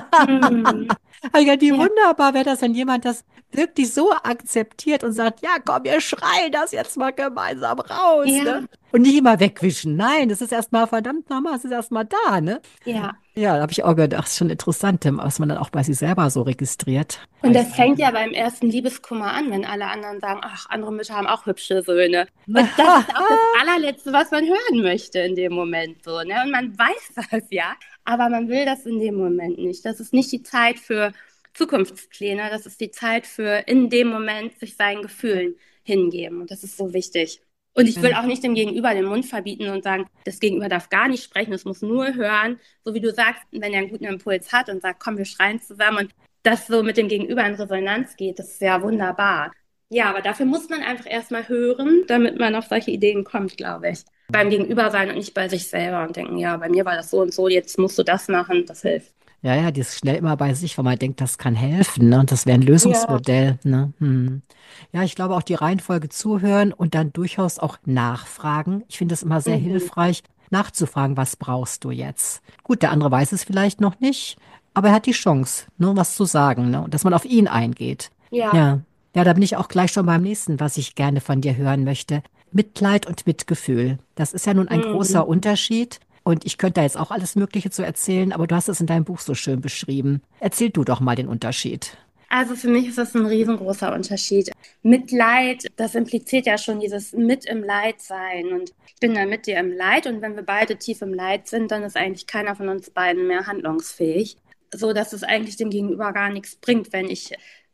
Mhm. Ja, die Ja, wunderbar wäre das, wenn jemand das wirklich so akzeptiert und sagt, ja, komm, wir schreien das jetzt mal gemeinsam raus, ne? ja, Und nicht immer wegwischen. Nein, das ist erstmal verdammt nochmal, es ist erstmal da, ne? ja. Ja, da habe ich auch gedacht, ist schon interessant, was man dann auch bei sich selber so registriert. Und Weiß das fängt ja eigentlich. beim ersten Liebeskummer an, wenn alle anderen sagen, ach, andere Mütter haben auch hübsche Söhne. Und das ist auch das allerletzte, was man hören möchte in dem Moment so, ne? Und man weiß das ja, aber man will das in dem Moment nicht. Das ist nicht die Zeit für Zukunftspläne, das ist die Zeit für in dem Moment sich seinen Gefühlen hingeben. Und das ist so wichtig. Und ich will auch nicht dem Gegenüber den Mund verbieten und sagen, das Gegenüber darf gar nicht sprechen, es muss nur hören. So wie du sagst, wenn er einen guten Impuls hat und sagt, komm, wir schreien zusammen und das so mit dem Gegenüber in Resonanz geht, das ist ja wunderbar. Ja, aber dafür muss man einfach erstmal hören, damit man auf solche Ideen kommt, glaube ich. Beim Gegenüber sein und nicht bei sich selber und denken, ja, bei mir war das so und so, jetzt musst du das machen, das hilft. Ja, ja, die ist schnell immer bei sich, weil man denkt, das kann helfen, ne? Und das wäre ein Ja. Lösungsmodell, ne? Hm. Ja, ich glaube auch die Reihenfolge zuhören und dann durchaus auch nachfragen. Ich finde es immer sehr Mhm. hilfreich, nachzufragen, was brauchst du jetzt? Gut, der andere weiß es vielleicht noch nicht, aber er hat die Chance, ne, was zu sagen, ne? Und dass man auf ihn eingeht. Ja. Ja. Ja, da bin ich auch gleich schon beim nächsten, was ich gerne von dir hören möchte. Mitleid und Mitgefühl. Das ist ja nun ein großer Mhm. Unterschied. Und ich könnte da jetzt auch alles Mögliche zu erzählen, aber du hast es in deinem Buch so schön beschrieben. Erzähl du doch mal den Unterschied. Also für mich ist das ein riesengroßer Unterschied. Mitleid, das impliziert ja schon dieses mit im Leid sein. Und ich bin dann mit dir im Leid und wenn wir beide tief im Leid sind, dann ist eigentlich keiner von uns beiden mehr handlungsfähig. So dass es eigentlich dem Gegenüber gar nichts bringt, wenn ich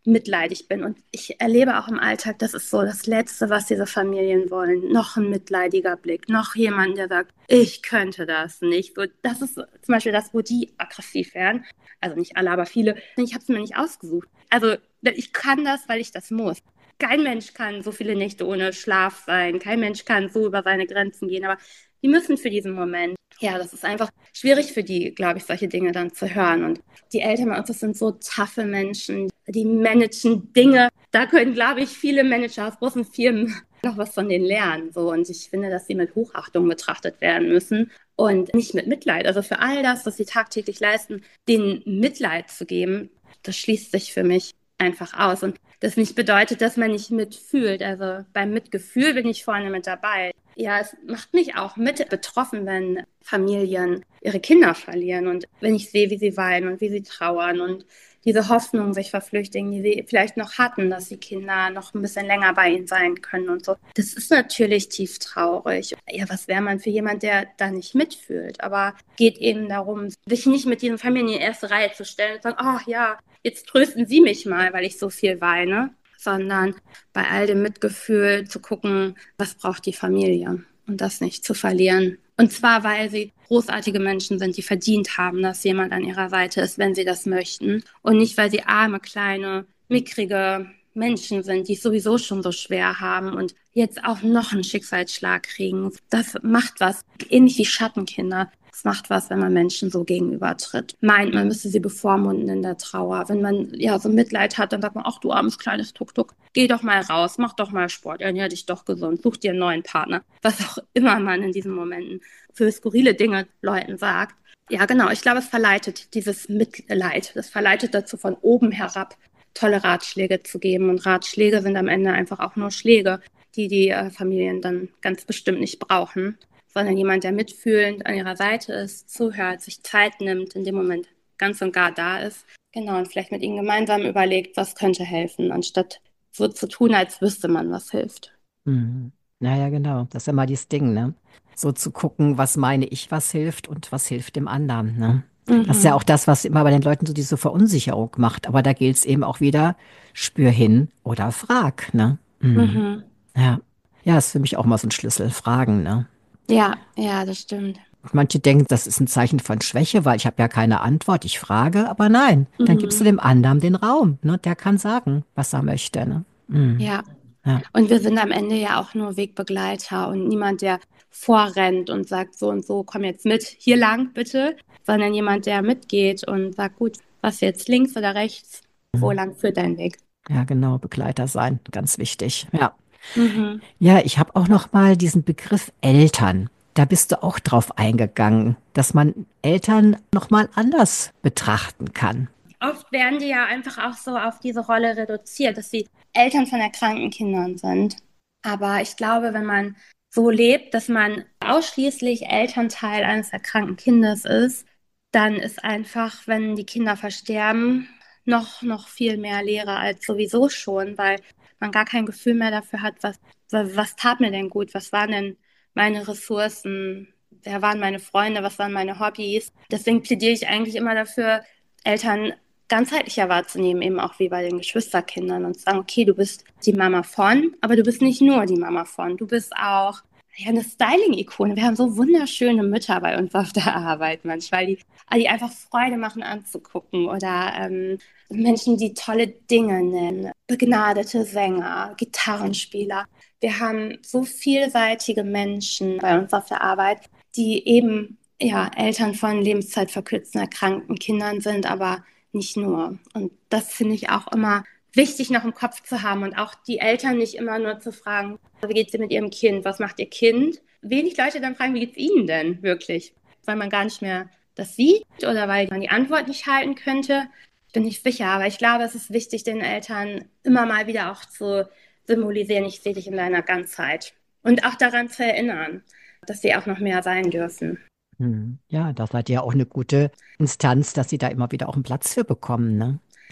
mitleidig bin. Und ich erlebe auch im Alltag, das ist so das Letzte, was diese Familien wollen. Noch ein mitleidiger Blick, noch jemand, der sagt, ich könnte das nicht. So, das ist zum Beispiel das, wo die aggressiv werden. Also nicht alle, aber viele. Ich habe es mir nicht ausgesucht. Also ich kann das, weil ich das muss. Kein Mensch kann so viele Nächte ohne Schlaf sein. Kein Mensch kann so über seine Grenzen gehen. Aber die müssen für diesen Moment. Ja, das ist einfach schwierig für die, glaube ich, solche Dinge dann zu hören. Und die Eltern bei uns, das sind so taffe Menschen, die managen Dinge. Da können, glaube ich, viele Manager aus großen Firmen noch was von denen lernen. So. Und ich finde, dass sie mit Hochachtung betrachtet werden müssen und nicht mit Mitleid. Also für all das, was sie tagtäglich leisten, denen Mitleid zu geben, das schließt sich für mich einfach aus. Und das nicht bedeutet, dass man nicht mitfühlt. Also beim Mitgefühl bin ich vorne mit dabei. Ja, es macht mich auch mit betroffen, wenn Familien ihre Kinder verlieren und wenn ich sehe, wie sie weinen und wie sie trauern und diese Hoffnung sich verflüchtigen, die sie vielleicht noch hatten, dass die Kinder noch ein bisschen länger bei ihnen sein können und so. Das ist natürlich tief traurig. Ja, was wäre man für jemand, der da nicht mitfühlt? Aber geht eben darum, sich nicht mit diesen Familien in die erste Reihe zu stellen und sagen, ach ja, jetzt trösten Sie mich mal, weil ich so viel weine, sondern bei all dem Mitgefühl zu gucken, was braucht die Familie und das nicht zu verlieren. Und zwar, weil sie großartige Menschen sind, die verdient haben, dass jemand an ihrer Seite ist, wenn sie das möchten. Und nicht, weil sie arme, kleine, mickrige Menschen sind, die es sowieso schon so schwer haben und jetzt auch noch einen Schicksalsschlag kriegen. Das macht was, ähnlich wie Schattenkinder. Es macht was, wenn man Menschen so gegenübertritt. Meint, man müsste sie bevormunden in der Trauer. Wenn man ja so Mitleid hat, dann sagt man, ach du armes kleines Tuk-Tuk, geh doch mal raus, mach doch mal Sport, ernähr dich doch gesund, such dir einen neuen Partner. Was auch immer man in diesen Momenten für skurrile Dinge Leuten sagt. Ja, genau, ich glaube, es verleitet dieses Mitleid. Es verleitet dazu, von oben herab tolle Ratschläge zu geben. Und Ratschläge sind am Ende einfach auch nur Schläge, die die äh, Familien dann ganz bestimmt nicht brauchen, sondern jemand, der mitfühlend an ihrer Seite ist, zuhört, sich Zeit nimmt, in dem Moment ganz und gar da ist. Genau, und vielleicht mit ihnen gemeinsam überlegt, was könnte helfen, anstatt so zu tun, als wüsste man, was hilft. Mhm. Naja, genau. Das ist ja mal dieses Ding, ne? So zu gucken, was meine ich, was hilft und was hilft dem anderen, ne? Das ist ja auch Mhm. das, was immer bei den Leuten so diese Verunsicherung macht. Aber da gilt es eben auch wieder, spür hin oder frag, ne? Mhm. Mhm. Ja. Ja, ist für mich auch mal so ein Schlüssel, Fragen, ne? Ja, ja, das stimmt. Manche denken, das ist ein Zeichen von Schwäche, weil ich habe ja keine Antwort, ich frage, aber nein, dann gibst du Mhm. dem anderen den Raum, ne? Der kann sagen, was er möchte, ne? Mhm. Ja. Ja. Und wir sind am Ende ja auch nur Wegbegleiter und niemand, der vorrennt und sagt, so und so, komm jetzt mit, hier lang bitte, sondern jemand, der mitgeht und sagt, gut, was jetzt links oder rechts, wo lang führt dein Weg? Ja, genau, Begleiter sein, ganz wichtig. Ja. Mhm. Ja, ich habe auch noch mal diesen Begriff Eltern. Da bist du auch drauf eingegangen, dass man Eltern noch mal anders betrachten kann. Oft werden die ja einfach auch so auf diese Rolle reduziert, dass sie Eltern von erkrankten Kindern sind. Aber ich glaube, wenn man so lebt, dass man ausschließlich Elternteil eines erkrankten Kindes ist, dann ist einfach, wenn die Kinder versterben, noch, noch viel mehr Leere als sowieso schon, weil man gar kein Gefühl mehr dafür hat, was, was, was tat mir denn gut, was waren denn meine Ressourcen, wer waren meine Freunde, was waren meine Hobbys. Deswegen plädiere ich eigentlich immer dafür, Eltern ganzheitlicher wahrzunehmen, eben auch wie bei den Geschwisterkindern und zu sagen, okay, du bist die Mama von, aber du bist nicht nur die Mama von, du bist auch ja, eine Styling-Ikone. Wir haben so wunderschöne Mütter bei uns auf der Arbeit manchmal, die, die einfach Freude machen anzugucken oder ähm, Menschen, die tolle Dinge nennen, begnadete Sänger, Gitarrenspieler. Wir haben so vielseitige Menschen bei uns auf der Arbeit, die eben ja, Eltern von lebenszeitverkürzten, erkrankten Kindern sind, aber nicht nur. Und das finde ich auch immer wichtig noch im Kopf zu haben und auch die Eltern nicht immer nur zu fragen, wie geht es dir mit ihrem Kind, was macht ihr Kind? Wenig Leute dann fragen, wie geht es ihnen denn wirklich? Weil man gar nicht mehr das sieht oder weil man die Antwort nicht halten könnte, bin ich sicher. Aber ich glaube, es ist wichtig, den Eltern immer mal wieder auch zu symbolisieren, ich sehe dich in deiner Ganzheit. Und auch daran zu erinnern, dass sie auch noch mehr sein dürfen. Hm. Ja, da seid ihr ja auch eine gute Instanz, dass sie da immer wieder auch einen Platz für bekommen, ne?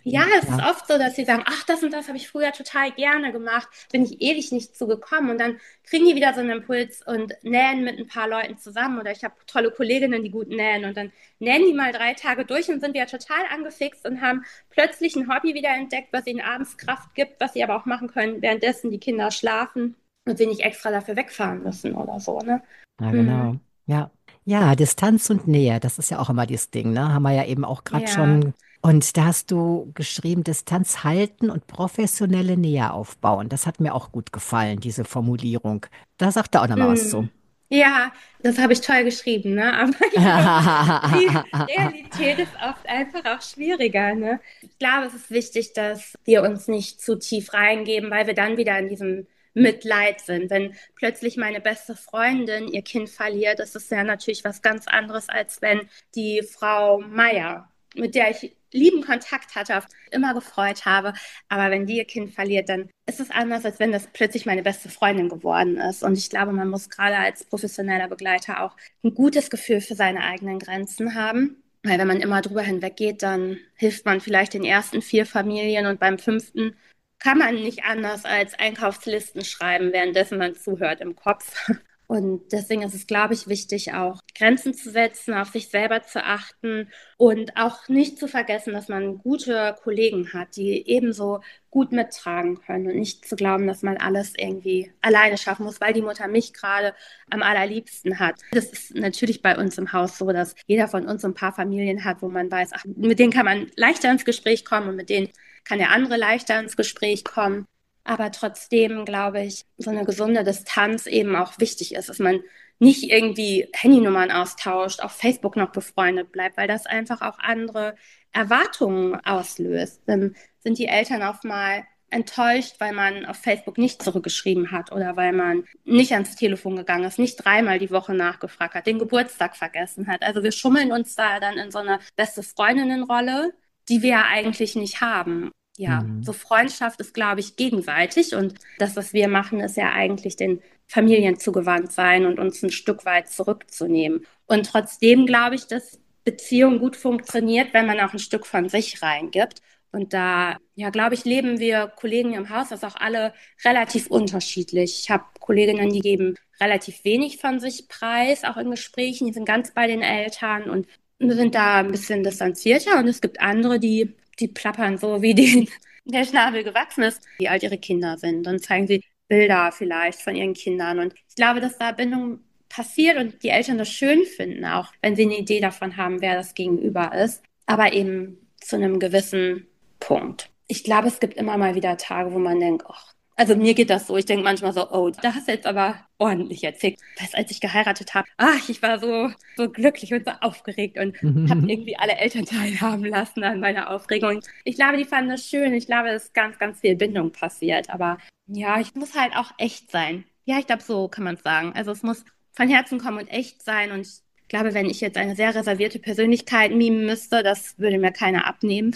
Ja, es ist Ja, oft so, dass sie sagen, ach, das und das habe ich früher total gerne gemacht, bin ich ewig nicht zugekommen. Und dann kriegen die wieder so einen Impuls und nähen mit ein paar Leuten zusammen. Oder ich habe tolle Kolleginnen, die gut nähen. Und dann nähen die mal drei Tage durch und sind wieder total angefixt und haben plötzlich ein Hobby wieder entdeckt, was ihnen abends Kraft gibt, was sie aber auch machen können, währenddessen die Kinder schlafen und sie nicht extra dafür wegfahren müssen oder so, ne? ja, Hm. genau. Ja. Ja, Distanz und Nähe, das ist ja auch immer dieses Ding, ne? Haben wir ja eben auch gerade Ja. schon. Und da hast du geschrieben, Distanz halten und professionelle Nähe aufbauen. Das hat mir auch gut gefallen, diese Formulierung. Da sagt er auch noch mal was zu. Mm. Ja, das habe ich toll geschrieben, ne? Aber ich glaube, die Realität ist oft einfach auch schwieriger, ne? Ich glaube, es ist wichtig, dass wir uns nicht zu tief reingeben, weil wir dann wieder in diesem Mitleid sind. Wenn plötzlich meine beste Freundin ihr Kind verliert, das ist ja natürlich was ganz anderes, als wenn die Frau Meier, mit der ich lieben Kontakt hatte, auf immer gefreut habe. Aber wenn die ihr Kind verliert, dann ist es anders, als wenn das plötzlich meine beste Freundin geworden ist. Und ich glaube, man muss gerade als professioneller Begleiter auch ein gutes Gefühl für seine eigenen Grenzen haben. Weil wenn man immer drüber hinweggeht, dann hilft man vielleicht den ersten vier Familien und beim fünften kann man nicht anders als Einkaufslisten schreiben, währenddessen man zuhört im Kopf. Und deswegen ist es, glaube ich, wichtig, auch Grenzen zu setzen, auf sich selber zu achten und auch nicht zu vergessen, dass man gute Kollegen hat, die ebenso gut mittragen können und nicht zu glauben, dass man alles irgendwie alleine schaffen muss, weil die Mutter mich gerade am allerliebsten hat. Das ist natürlich bei uns im Haus so, dass jeder von uns ein paar Familien hat, wo man weiß, ach, mit denen kann man leichter ins Gespräch kommen und mit denen kann der andere leichter ins Gespräch kommen. Aber trotzdem glaube ich, so eine gesunde Distanz eben auch wichtig ist, dass man nicht irgendwie Handynummern austauscht, auf Facebook noch befreundet bleibt, weil das einfach auch andere Erwartungen auslöst. Dann sind die Eltern auch mal enttäuscht, weil man auf Facebook nicht zurückgeschrieben hat oder weil man nicht ans Telefon gegangen ist, nicht dreimal die Woche nachgefragt hat, den Geburtstag vergessen hat. Also wir schummeln uns da dann in so eine beste Freundinnenrolle, die wir ja eigentlich nicht haben. Ja, so Mhm. Freundschaft ist, glaube ich, gegenseitig und das, was wir machen, ist ja eigentlich den Familien zugewandt sein und uns ein Stück weit zurückzunehmen. Und trotzdem glaube ich, dass Beziehung gut funktioniert, wenn man auch ein Stück von sich reingibt. Und da, ja, glaube ich, leben wir Kollegen im Haus, das ist auch alle relativ unterschiedlich. Ich habe Kolleginnen, die geben relativ wenig von sich preis, auch in Gesprächen, die sind ganz bei den Eltern und sind da ein bisschen distanzierter. Und es gibt andere, die, die plappern so, wie denen der Schnabel gewachsen ist, wie alt ihre Kinder sind. Dann zeigen sie Bilder vielleicht von ihren Kindern. Und ich glaube, dass da Bindung passiert und die Eltern das schön finden, auch wenn sie eine Idee davon haben, wer das Gegenüber ist. Aber eben zu einem gewissen Punkt. Ich glaube, es gibt immer mal wieder Tage, wo man denkt, ach, also mir geht das so. Ich denke manchmal so, oh, da hast du jetzt aber ordentlich erzählt. Weißt, als ich geheiratet habe, ach, ich war so, so glücklich und so aufgeregt und habe irgendwie alle Eltern teilhaben lassen an meiner Aufregung. Ich glaube, die fanden das schön. Ich glaube, es ist ganz, ganz viel Bindung passiert. Aber ja, ich muss halt auch echt sein. Ja, ich glaube, so kann man es sagen. Also es muss von Herzen kommen und echt sein. Und ich glaube, wenn ich jetzt eine sehr reservierte Persönlichkeit mimen müsste, das würde mir keiner abnehmen.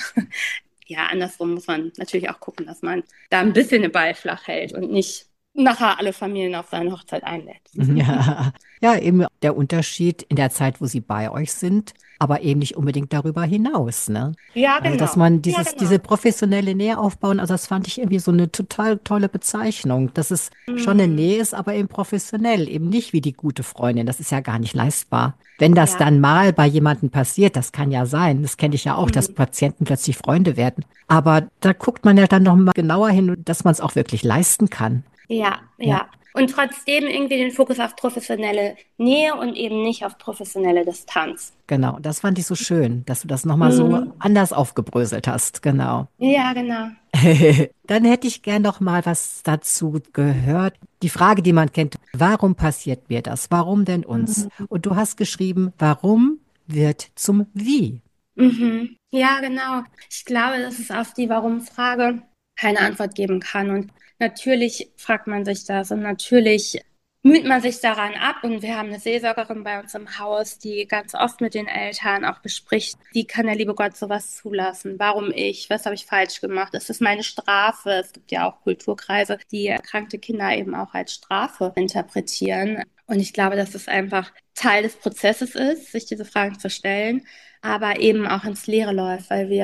Ja, andersrum muss man natürlich auch gucken, dass man da ein bisschen den Ball flach hält und nicht nachher alle Familien auf seine Hochzeit einlädt. Ja, ja, eben der Unterschied in der Zeit, wo sie bei euch sind, aber eben nicht unbedingt darüber hinaus, ne? Ja, Also, dass genau. man Ja, dieses, diese genau. professionelle Nähe aufbauen, also das fand ich irgendwie so eine total tolle Bezeichnung, dass es schon eine Mm, Nähe ist, aber eben professionell, eben nicht wie die gute Freundin. Das ist ja gar nicht leistbar. Wenn das ja. dann mal bei jemandem passiert, das kann ja sein, das kenne ich ja auch, dass Mm, Patienten plötzlich Freunde werden. Aber da guckt man ja dann noch mal genauer hin, dass man es auch wirklich leisten kann. ja, Ja. ja. Und trotzdem irgendwie den Fokus auf professionelle Nähe und eben nicht auf professionelle Distanz. Genau, das fand ich so schön, dass du das nochmal so Mm, anders aufgebröselt hast. Genau. ja, genau. Dann hätte ich gern noch mal was dazu gehört. Die Frage, die man kennt, warum passiert mir das? Warum denn uns? Mm, Und du hast geschrieben, warum wird zum Wie? mhm. Ja, genau. Ich glaube, dass es auf die Warum-Frage keine Antwort geben kann. Und natürlich fragt man sich das und natürlich müht man sich daran ab. Und wir haben eine Seelsorgerin bei uns im Haus, die ganz oft mit den Eltern auch bespricht, wie kann der liebe Gott sowas zulassen? Warum ich? Was habe ich falsch gemacht? Ist das meine Strafe? Es gibt ja auch Kulturkreise, die erkrankte Kinder eben auch als Strafe interpretieren. Und ich glaube, dass es einfach Teil des Prozesses ist, sich diese Fragen zu stellen, aber eben auch ins Leere läuft, weil wir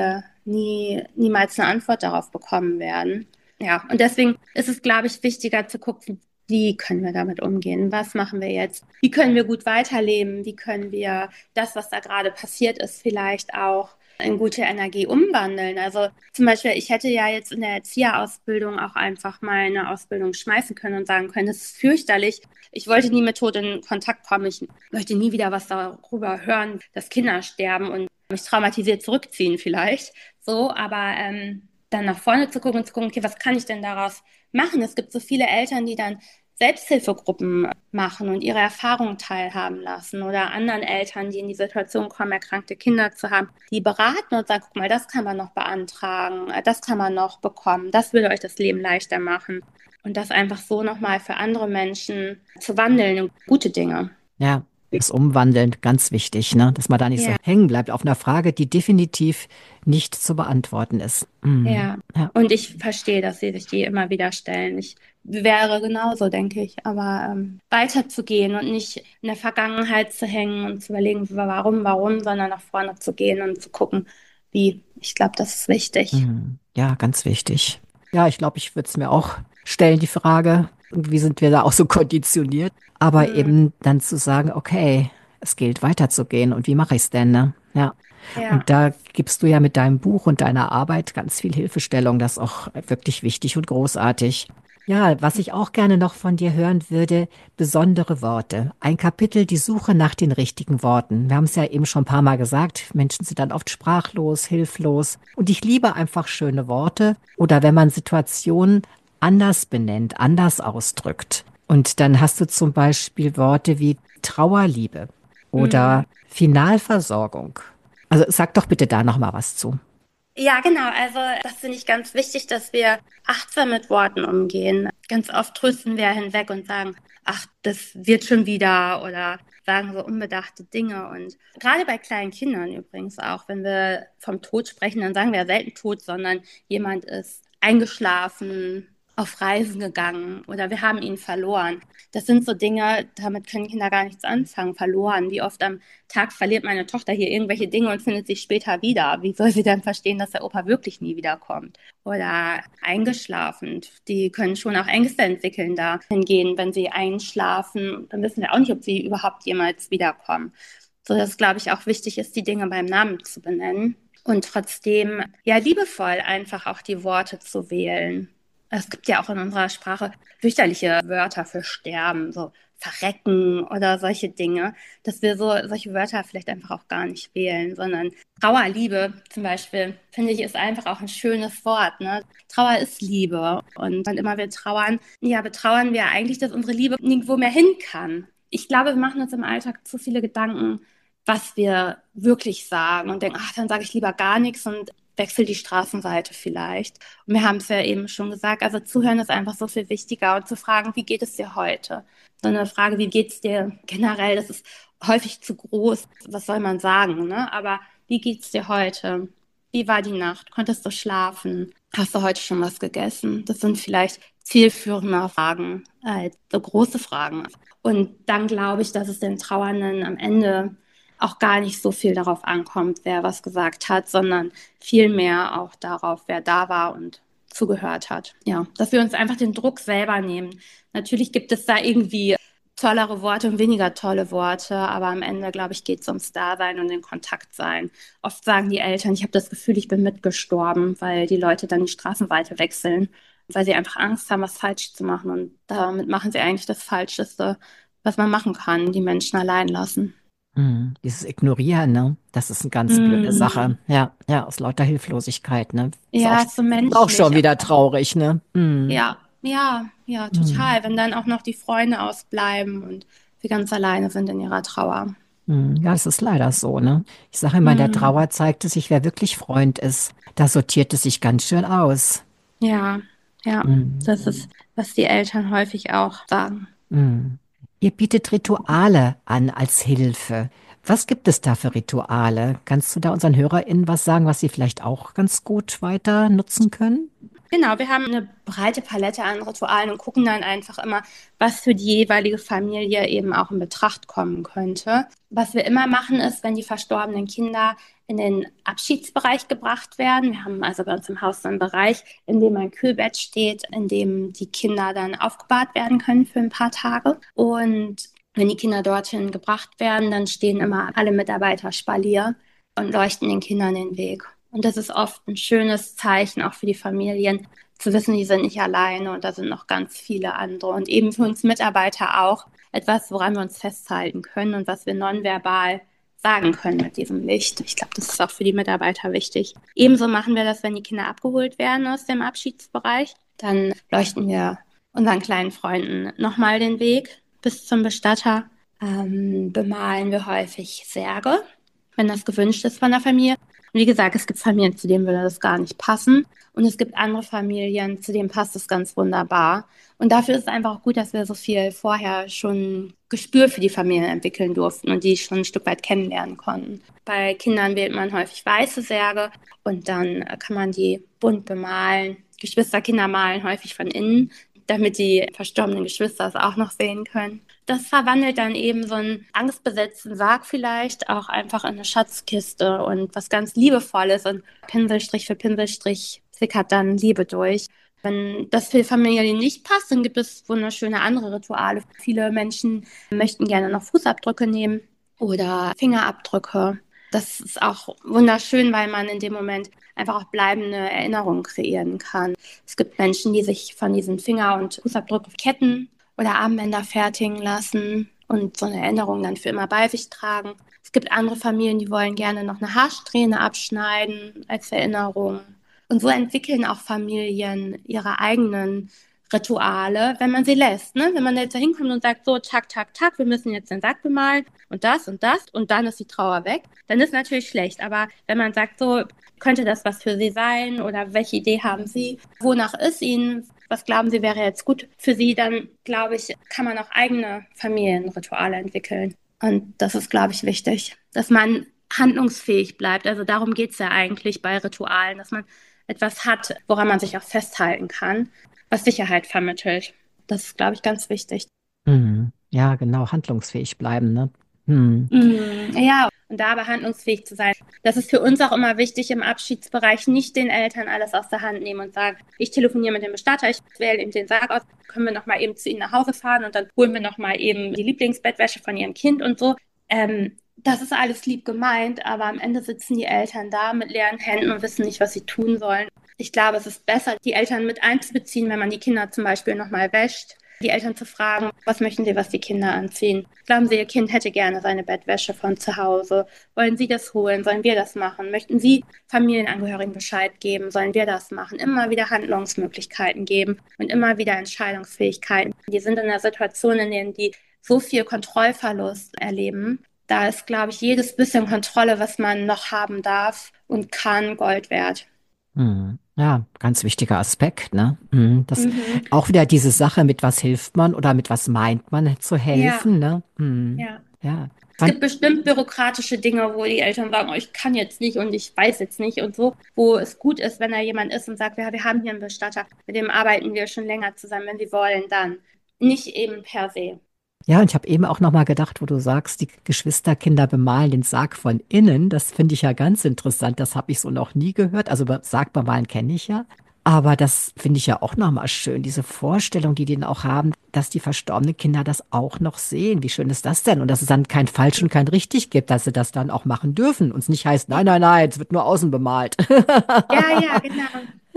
nie, niemals eine Antwort darauf bekommen werden. Ja, und deswegen ist es, glaube ich, wichtiger zu gucken, wie können wir damit umgehen? Was machen wir jetzt? Wie können wir gut weiterleben? Wie können wir das, was da gerade passiert ist, vielleicht auch in gute Energie umwandeln? Also zum Beispiel, ich hätte ja jetzt in der Erzieherausbildung auch einfach meine Ausbildung schmeißen können und sagen können, das ist fürchterlich. Ich wollte nie mit Tod in Kontakt kommen. Ich möchte nie wieder was darüber hören, dass Kinder sterben und mich traumatisiert zurückziehen vielleicht. So, aber ähm, dann nach vorne zu gucken und zu gucken, okay, was kann ich denn daraus machen? Es gibt so viele Eltern, die dann Selbsthilfegruppen machen und ihre Erfahrungen teilhaben lassen oder anderen Eltern, die in die Situation kommen, erkrankte Kinder zu haben, die beraten und sagen, guck mal, das kann man noch beantragen, das kann man noch bekommen, das würde euch das Leben leichter machen. Und das einfach so nochmal für andere Menschen zu wandeln in gute Dinge. Ja, das Umwandeln, ganz wichtig, ne? Dass man da nicht so Ja. hängen bleibt auf einer Frage, die definitiv nicht zu beantworten ist. Mhm. Ja. Ja. Und ich verstehe, dass sie sich die immer wieder stellen. Ich wäre genauso, denke ich. Aber ähm, weiterzugehen und nicht in der Vergangenheit zu hängen und zu überlegen, warum, warum, sondern nach vorne zu gehen und zu gucken, wie. Ich glaube, das ist wichtig. Mhm. Ja, ganz wichtig. Ja, ich glaube, ich würde es mir auch stellen, die Frage, irgendwie sind wir da auch so konditioniert, aber Mhm. eben dann zu sagen, okay, es gilt weiterzugehen und wie mache ich es denn, ne? Ja. Ja. Und da gibst du ja mit deinem Buch und deiner Arbeit ganz viel Hilfestellung. Das ist auch wirklich wichtig und großartig. Ja, was ich auch gerne noch von dir hören würde, besondere Worte. Ein Kapitel, die Suche nach den richtigen Worten. Wir haben es ja eben schon ein paar Mal gesagt, Menschen sind dann oft sprachlos, hilflos. Und ich liebe einfach schöne Worte oder wenn man Situationen anders benennt, anders ausdrückt. Und dann hast du zum Beispiel Worte wie Trauerliebe oder Mhm. Finalversorgung. Also sag doch bitte da noch mal was zu. Ja, genau. Also das finde ich ganz wichtig, dass wir achtsam mit Worten umgehen. Ganz oft trösten wir hinweg und sagen, ach, das wird schon wieder oder sagen so unbedachte Dinge. Und gerade bei kleinen Kindern übrigens auch, wenn wir vom Tod sprechen, dann sagen wir ja selten tot, sondern jemand ist eingeschlafen, auf Reisen gegangen oder wir haben ihn verloren. Das sind so Dinge, damit können Kinder gar nichts anfangen. Verloren. Wie oft am Tag verliert meine Tochter hier irgendwelche Dinge und findet sich später wieder. Wie soll sie dann verstehen, dass der Opa wirklich nie wiederkommt? Oder eingeschlafen. Die können schon auch Ängste entwickeln dahingehen, wenn sie einschlafen. Dann wissen wir auch nicht, ob sie überhaupt jemals wiederkommen. So dass, glaube ich, auch wichtig ist, die Dinge beim Namen zu benennen und trotzdem ja liebevoll einfach auch die Worte zu wählen. Es gibt ja auch in unserer Sprache fürchterliche Wörter für sterben, so verrecken oder solche Dinge, dass wir so solche Wörter vielleicht einfach auch gar nicht wählen, sondern Trauerliebe zum Beispiel, finde ich, ist einfach auch ein schönes Wort. Ne? Trauer ist Liebe. Und wann immer wir trauern, ja, betrauern wir eigentlich, dass unsere Liebe nirgendwo mehr hin kann. Ich glaube, wir machen uns im Alltag zu viele Gedanken, was wir wirklich sagen und denken, ach, dann sage ich lieber gar nichts und wechsel die Straßenseite vielleicht. Und wir haben es ja eben schon gesagt, also zuhören ist einfach so viel wichtiger und zu fragen, wie geht es dir heute? So eine Frage, wie geht es dir generell, das ist häufig zu groß, was soll man sagen, ne? Aber wie geht's dir heute? Wie war die Nacht? Konntest du schlafen? Hast du heute schon was gegessen? Das sind vielleicht zielführende Fragen als so große Fragen. Und dann glaube ich, dass es den Trauernden am Ende auch gar nicht so viel darauf ankommt, wer was gesagt hat, sondern vielmehr auch darauf, wer da war und zugehört hat. Ja, dass wir uns einfach den Druck selber nehmen. Natürlich gibt es da irgendwie tollere Worte und weniger tolle Worte, aber am Ende, glaube ich, geht es ums Dasein und den Kontakt sein. Oft sagen die Eltern, ich habe das Gefühl, ich bin mitgestorben, weil die Leute dann die Straßenseite wechseln, weil sie einfach Angst haben, was falsch zu machen. Und damit machen sie eigentlich das Falscheste, was man machen kann, die Menschen allein lassen. Hm, dieses Ignorieren, ne? Das ist eine ganz blöde Mm. Sache. Ja, ja, aus lauter Hilflosigkeit, ne? Ist auch, Ja, ist so ist auch schon menschlich. wieder traurig, ne? Hm, Ja, ja, ja, hm, total. Wenn dann auch noch die Freunde ausbleiben und wir ganz alleine sind in ihrer Trauer. hm. Ja, es ist leider so, ne? Ich sage immer, in der Mm. Trauer zeigt es sich, wer wirklich Freund ist. Da sortiert es sich ganz schön aus. Ja, ja, Hm, das ist, was die Eltern häufig auch sagen. hm. Ihr bietet Rituale an als Hilfe. Was gibt es da für Rituale? Kannst du da unseren HörerInnen was sagen, was sie vielleicht auch ganz gut weiter nutzen können? Genau, wir haben eine breite Palette an Ritualen und gucken dann einfach immer, was für die jeweilige Familie eben auch in Betracht kommen könnte. Was wir immer machen, ist, wenn die verstorbenen Kinder in den Abschiedsbereich gebracht werden. Wir haben also bei uns im Haus so einen Bereich, in dem ein Kühlbett steht, in dem die Kinder dann aufgebahrt werden können für ein paar Tage. Und wenn die Kinder dorthin gebracht werden, dann stehen immer alle Mitarbeiter Spalier und leuchten den Kindern den Weg. Und das ist oft ein schönes Zeichen auch für die Familien, zu wissen, die sind nicht alleine und da sind noch ganz viele andere. Und eben für uns Mitarbeiter auch etwas, woran wir uns festhalten können und was wir nonverbal sagen können mit diesem Licht. Ich glaube, das ist auch für die Mitarbeiter wichtig. Ebenso machen wir das, wenn die Kinder abgeholt werden aus dem Abschiedsbereich. Dann leuchten wir unseren kleinen Freunden nochmal den Weg bis zum Bestatter. Ähm, bemalen wir häufig Särge, wenn das gewünscht ist von der Familie. Und wie gesagt, es gibt Familien, zu denen würde das gar nicht passen. Und es gibt andere Familien, zu denen passt es ganz wunderbar. Und dafür ist es einfach auch gut, dass wir so viel vorher schon Gespür für die Familien entwickeln durften und die schon ein Stück weit kennenlernen konnten. Bei Kindern wählt man häufig weiße Särge und dann kann man die bunt bemalen. Geschwisterkinder malen häufig von innen, damit die verstorbenen Geschwister es auch noch sehen können. Das verwandelt dann eben so einen angstbesetzten Sarg vielleicht auch einfach in eine Schatzkiste und was ganz Liebevolles und Pinselstrich für Pinselstrich sickert dann Liebe durch. Wenn das für Familien nicht passt, dann gibt es wunderschöne andere Rituale. Viele Menschen möchten gerne noch Fußabdrücke nehmen oder Fingerabdrücke. Das ist auch wunderschön, weil man in dem Moment einfach auch bleibende Erinnerungen kreieren kann. Es gibt Menschen, die sich von diesen Finger- und Fußabdrückketten oder Armbänder fertigen lassen und so eine Erinnerung dann für immer bei sich tragen. Es gibt andere Familien, die wollen gerne noch eine Haarsträhne abschneiden als Erinnerung. Und so entwickeln auch Familien ihre eigenen Rituale, wenn man sie lässt. Ne? Wenn man jetzt da hinkommt und sagt, so, tak, tak, tak, wir müssen jetzt den Sack bemalen und das und das und dann ist die Trauer weg, dann ist natürlich schlecht. Aber wenn man sagt, so, könnte das was für Sie sein oder welche Idee haben Sie? Wonach ist Ihnen? Was glauben Sie wäre jetzt gut für Sie? Dann, glaube ich, kann man auch eigene Familienrituale entwickeln. Und das ist, glaube ich, wichtig, dass man handlungsfähig bleibt. Also darum geht es ja eigentlich bei Ritualen, dass man etwas hat, woran man sich auch festhalten kann, was Sicherheit vermittelt. Das ist, glaube ich, ganz wichtig. Mhm. Ja, genau, handlungsfähig bleiben, ne? Hm. Mm, ja, und dabei handlungsfähig zu sein. Das ist für uns auch immer wichtig im Abschiedsbereich, nicht den Eltern alles aus der Hand nehmen und sagen, ich telefoniere mit dem Bestatter, ich wähle ihm den Sarg aus, können wir nochmal eben zu ihnen nach Hause fahren und dann holen wir nochmal eben die Lieblingsbettwäsche von ihrem Kind und so. Ähm, das ist alles lieb gemeint, aber am Ende sitzen die Eltern da mit leeren Händen und wissen nicht, was sie tun sollen. Ich glaube, es ist besser, die Eltern mit einzubeziehen, wenn man die Kinder zum Beispiel nochmal wäscht, die Eltern zu fragen, was möchten sie, was die Kinder anziehen? Glauben Sie, Ihr Kind hätte gerne seine Bettwäsche von zu Hause? Wollen Sie das holen? Sollen wir das machen? Möchten Sie Familienangehörigen Bescheid geben? Sollen wir das machen? Immer wieder Handlungsmöglichkeiten geben und immer wieder Entscheidungsfähigkeiten. Die sind in einer Situation, in der die so viel Kontrollverlust erleben. Da ist, glaube ich, jedes bisschen Kontrolle, was man noch haben darf und kann, Gold wert. Hm. Ja, ganz wichtiger Aspekt, ne? Hm. Das Mhm. auch wieder diese Sache, mit was hilft man oder mit was meint man zu Ja, helfen, ne? Hm. ja. Ja. Es gibt bestimmt bürokratische Dinge, wo die Eltern sagen, oh, ich kann jetzt nicht und ich weiß jetzt nicht und so, wo es gut ist, wenn da jemand ist und sagt, ja, wir haben hier einen Bestatter, mit dem arbeiten wir schon länger zusammen, wenn Sie wollen, dann. Nicht eben per se. Ja, und ich habe eben auch noch mal gedacht, wo du sagst, die Geschwisterkinder bemalen den Sarg von innen. Das finde ich ja ganz interessant. Das habe ich so noch nie gehört. Also be- Sarg bemalen kenne ich ja. Aber das finde ich ja auch noch mal schön, diese Vorstellung, die die dann auch haben, dass die verstorbenen Kinder das auch noch sehen. Wie schön ist das denn? Und dass es dann kein falsch und kein richtig gibt, dass sie das dann auch machen dürfen. Und es nicht heißt, nein, nein, nein, es wird nur außen bemalt. Ja, ja, genau.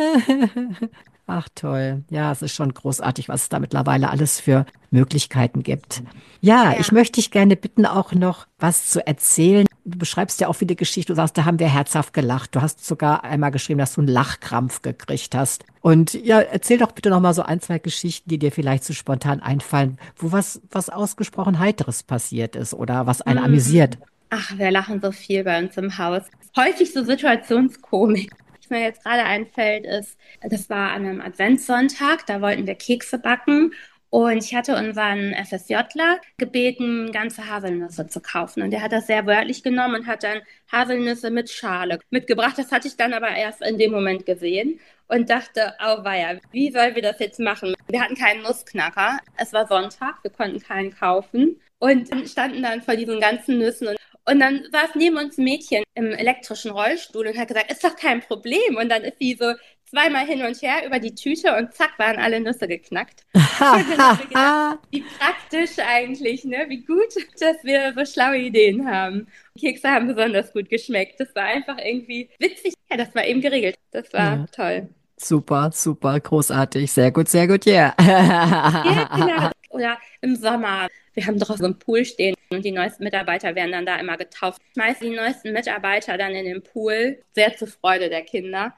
Ach toll. Ja, es ist schon großartig, was es da mittlerweile alles für Möglichkeiten gibt. Ja, ich Ja. möchte dich gerne bitten, auch noch was zu erzählen. Du beschreibst ja auch viele Geschichten. Du sagst, da haben wir herzhaft gelacht. Du hast sogar einmal geschrieben, dass du einen Lachkrampf gekriegt hast. Und ja, erzähl doch bitte noch mal so ein, zwei Geschichten, die dir vielleicht so spontan einfallen, wo was, was ausgesprochen Heiteres passiert ist oder was einen amüsiert. Mhm. Ach, wir lachen so viel bei uns im Haus. Häufig so Situationskomik. Was mir jetzt gerade einfällt, ist, das war an einem Adventssonntag, da wollten wir Kekse backen und ich hatte unseren FSJler gebeten, ganze Haselnüsse zu kaufen. Und der hat das sehr wörtlich genommen und hat dann Haselnüsse mit Schale mitgebracht. Das hatte ich dann aber erst in dem Moment gesehen. und dachte, auweia, wie sollen wir das jetzt machen? Wir hatten keinen Nussknacker. Es war Sonntag, wir konnten keinen kaufen und standen dann vor diesen ganzen Nüssen. Und, und dann saß neben uns ein Mädchen im elektrischen Rollstuhl und hat gesagt, ist doch kein Problem. Und dann ist sie so zweimal hin und her über die Tüte und zack, waren alle Nüsse geknackt. Und dann haben wir gedacht, wie praktisch eigentlich, ne? Wie gut, dass wir so schlaue Ideen haben. Kekse haben besonders gut geschmeckt. Das war einfach irgendwie witzig. Ja, das war eben geregelt. Das war Ja. toll. Super, super, großartig. Sehr gut, sehr gut, ja. Ja, genau. Oder im Sommer. Wir haben draußen so einen Pool stehen und die neuesten Mitarbeiter werden dann da immer getauft. Schmeißen die neuesten Mitarbeiter dann in den Pool. Sehr zur Freude der Kinder.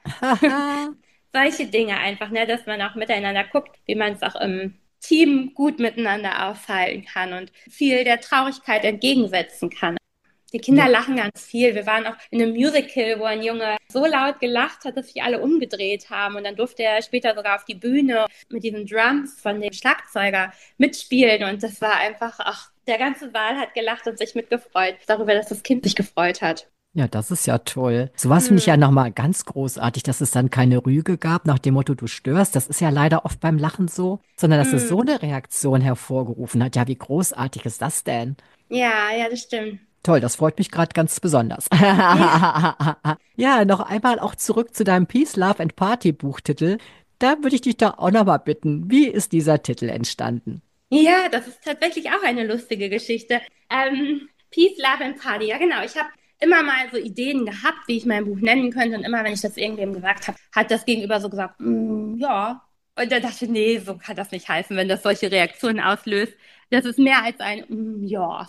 Solche Dinge einfach, ne, dass man auch miteinander guckt, wie man es auch im Team gut miteinander aushalten kann und viel der Traurigkeit entgegensetzen kann. Die Kinder Ja. lachen ganz viel. Wir waren auch in einem Musical, wo ein Junge so laut gelacht hat, dass sich alle umgedreht haben. Und dann durfte er später sogar auf die Bühne mit diesen Drums von dem Schlagzeuger mitspielen. Und das war einfach, ach, der ganze Saal hat gelacht und sich mitgefreut darüber, dass das Kind sich gefreut hat. Ja, das ist ja toll. Sowas finde ich ja Hm. nochmal ganz großartig, dass es dann keine Rüge gab nach dem Motto, du störst. Das ist ja leider oft beim Lachen so, sondern dass es Hm. so eine Reaktion hervorgerufen hat. Ja, wie großartig ist das denn? Ja, ja, das stimmt. Toll, das freut mich gerade ganz besonders. Ja. Ja, noch einmal auch zurück zu deinem Peace, Love and Party Buchtitel. Da würde ich dich doch auch nochmal bitten, wie ist dieser Titel entstanden? Ja, das ist tatsächlich auch eine lustige Geschichte. Ähm, Peace, Love and Party. Ja, genau. Ich habe immer mal so Ideen gehabt, wie ich mein Buch nennen könnte. Und immer, wenn ich das irgendwem gesagt habe, hat das Gegenüber so gesagt, mm, ja. Und dann dachte ich, nee, so kann das nicht heißen, wenn das solche Reaktionen auslöst. Das ist mehr als ein mm, ja.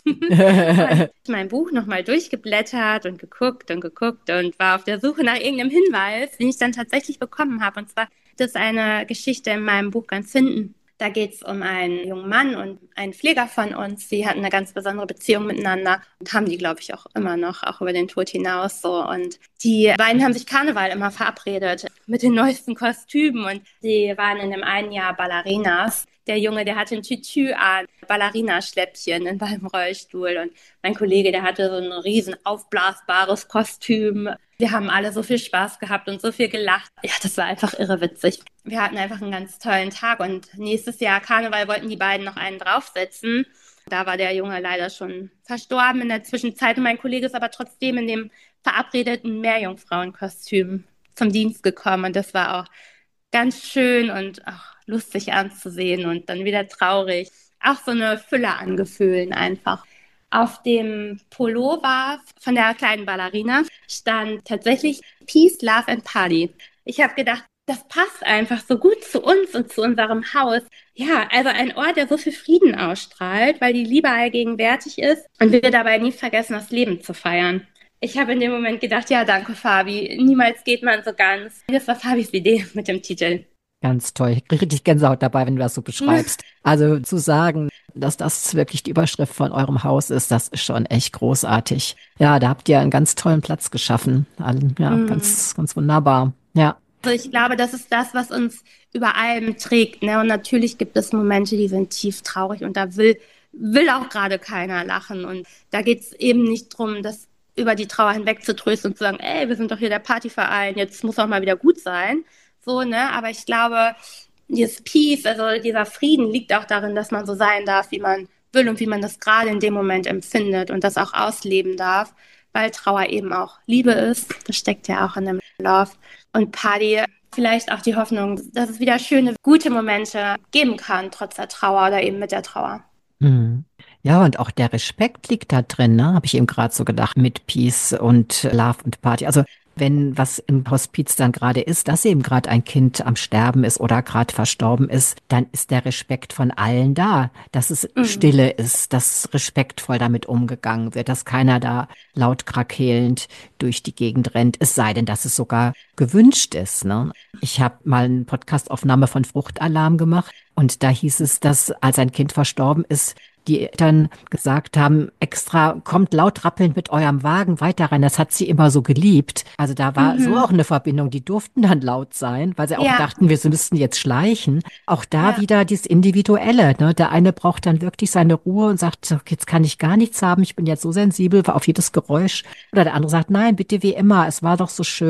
Und mein Buch nochmal durchgeblättert und geguckt und geguckt und war auf der Suche nach irgendeinem Hinweis, den ich dann tatsächlich bekommen habe. Und zwar, das ist eine Geschichte in meinem Buch ganz hinten. Da geht es um einen jungen Mann und einen Pfleger von uns. Die hatten eine ganz besondere Beziehung miteinander und haben die, glaube ich, auch immer noch, auch über den Tod hinaus so. Und die beiden haben sich Karneval immer verabredet mit den neuesten Kostümen und die waren in dem einen Jahr Ballerinas. Der Junge, der hatte ein Tütü an, Ballerinaschläppchen in seinem Rollstuhl und mein Kollege, der hatte so ein riesen aufblasbares Kostüm. Wir haben alle so viel Spaß gehabt und so viel gelacht. Ja, das war einfach irre witzig. Wir hatten einfach einen ganz tollen Tag und nächstes Jahr Karneval wollten die beiden noch einen draufsetzen. Da war der Junge leider schon verstorben in der Zwischenzeit und mein Kollege ist aber trotzdem in dem verabredeten Meerjungfrauenkostüm zum Dienst gekommen und das war auch ganz schön und auch lustig anzusehen und dann wieder traurig. Auch so eine Fülle an Gefühlen einfach. Auf dem Pullover von der kleinen Ballerina stand tatsächlich Peace, Love and Party. Ich habe gedacht, das passt einfach so gut zu uns und zu unserem Haus. Ja, also ein Ort, der so viel Frieden ausstrahlt, weil die Liebe allgegenwärtig ist und wir dabei nie vergessen, das Leben zu feiern. Ich habe in dem Moment gedacht, ja, danke, Fabi. Niemals geht man so ganz. Das war Fabis Idee mit dem Titel. Ganz toll. Ich kriege richtig Gänsehaut dabei, wenn du das so beschreibst. Also zu sagen, dass das wirklich die Überschrift von eurem Haus ist, das ist schon echt großartig. Ja, da habt ihr einen ganz tollen Platz geschaffen. Ja, Mm. ganz, ganz wunderbar. Ja. Also ich glaube, das ist das, was uns über allem trägt. Ne? Und natürlich gibt es Momente, die sind tief traurig und da will, will auch gerade keiner lachen. Und da geht es eben nicht drum, das über die Trauer hinweg zu trösten und zu sagen, ey, wir sind doch hier der Partyverein, jetzt muss auch mal wieder gut sein. So, ne? Aber ich glaube, dieses Peace, also dieser Frieden liegt auch darin, dass man so sein darf, wie man will und wie man das gerade in dem Moment empfindet und das auch ausleben darf, weil Trauer eben auch Liebe ist. Das steckt ja auch in dem Love. Und Party vielleicht auch die Hoffnung, dass es wieder schöne, gute Momente geben kann, trotz der Trauer oder eben mit der Trauer. Hm. Ja, und auch der Respekt liegt da drin, ne? Habe ich eben gerade so gedacht, mit Peace und Love und Party. Also wenn was im Hospiz dann gerade ist, dass eben gerade ein Kind am Sterben ist oder gerade verstorben ist, dann ist der Respekt von allen da, dass es Mhm. Stille ist, dass respektvoll damit umgegangen wird, dass keiner da laut krakeelend durch die Gegend rennt, es sei denn, dass es sogar gewünscht ist, ne? Ich habe mal eine Podcastaufnahme von Fruchtalarm gemacht und da hieß es, dass als ein Kind verstorben ist, die Eltern gesagt haben, extra kommt laut rappelnd mit eurem Wagen weiter rein. Das hat sie immer so geliebt. Also da war Mhm. so auch eine Verbindung. Die durften dann laut sein, weil sie auch Ja. dachten, wir müssten jetzt schleichen. Auch da Ja. wieder dieses Individuelle. Ne? Der eine braucht dann wirklich seine Ruhe und sagt, so, jetzt kann ich gar nichts haben. Ich bin jetzt so sensibel auf jedes Geräusch. Oder der andere sagt, nein, bitte wie immer. Es war doch so schön.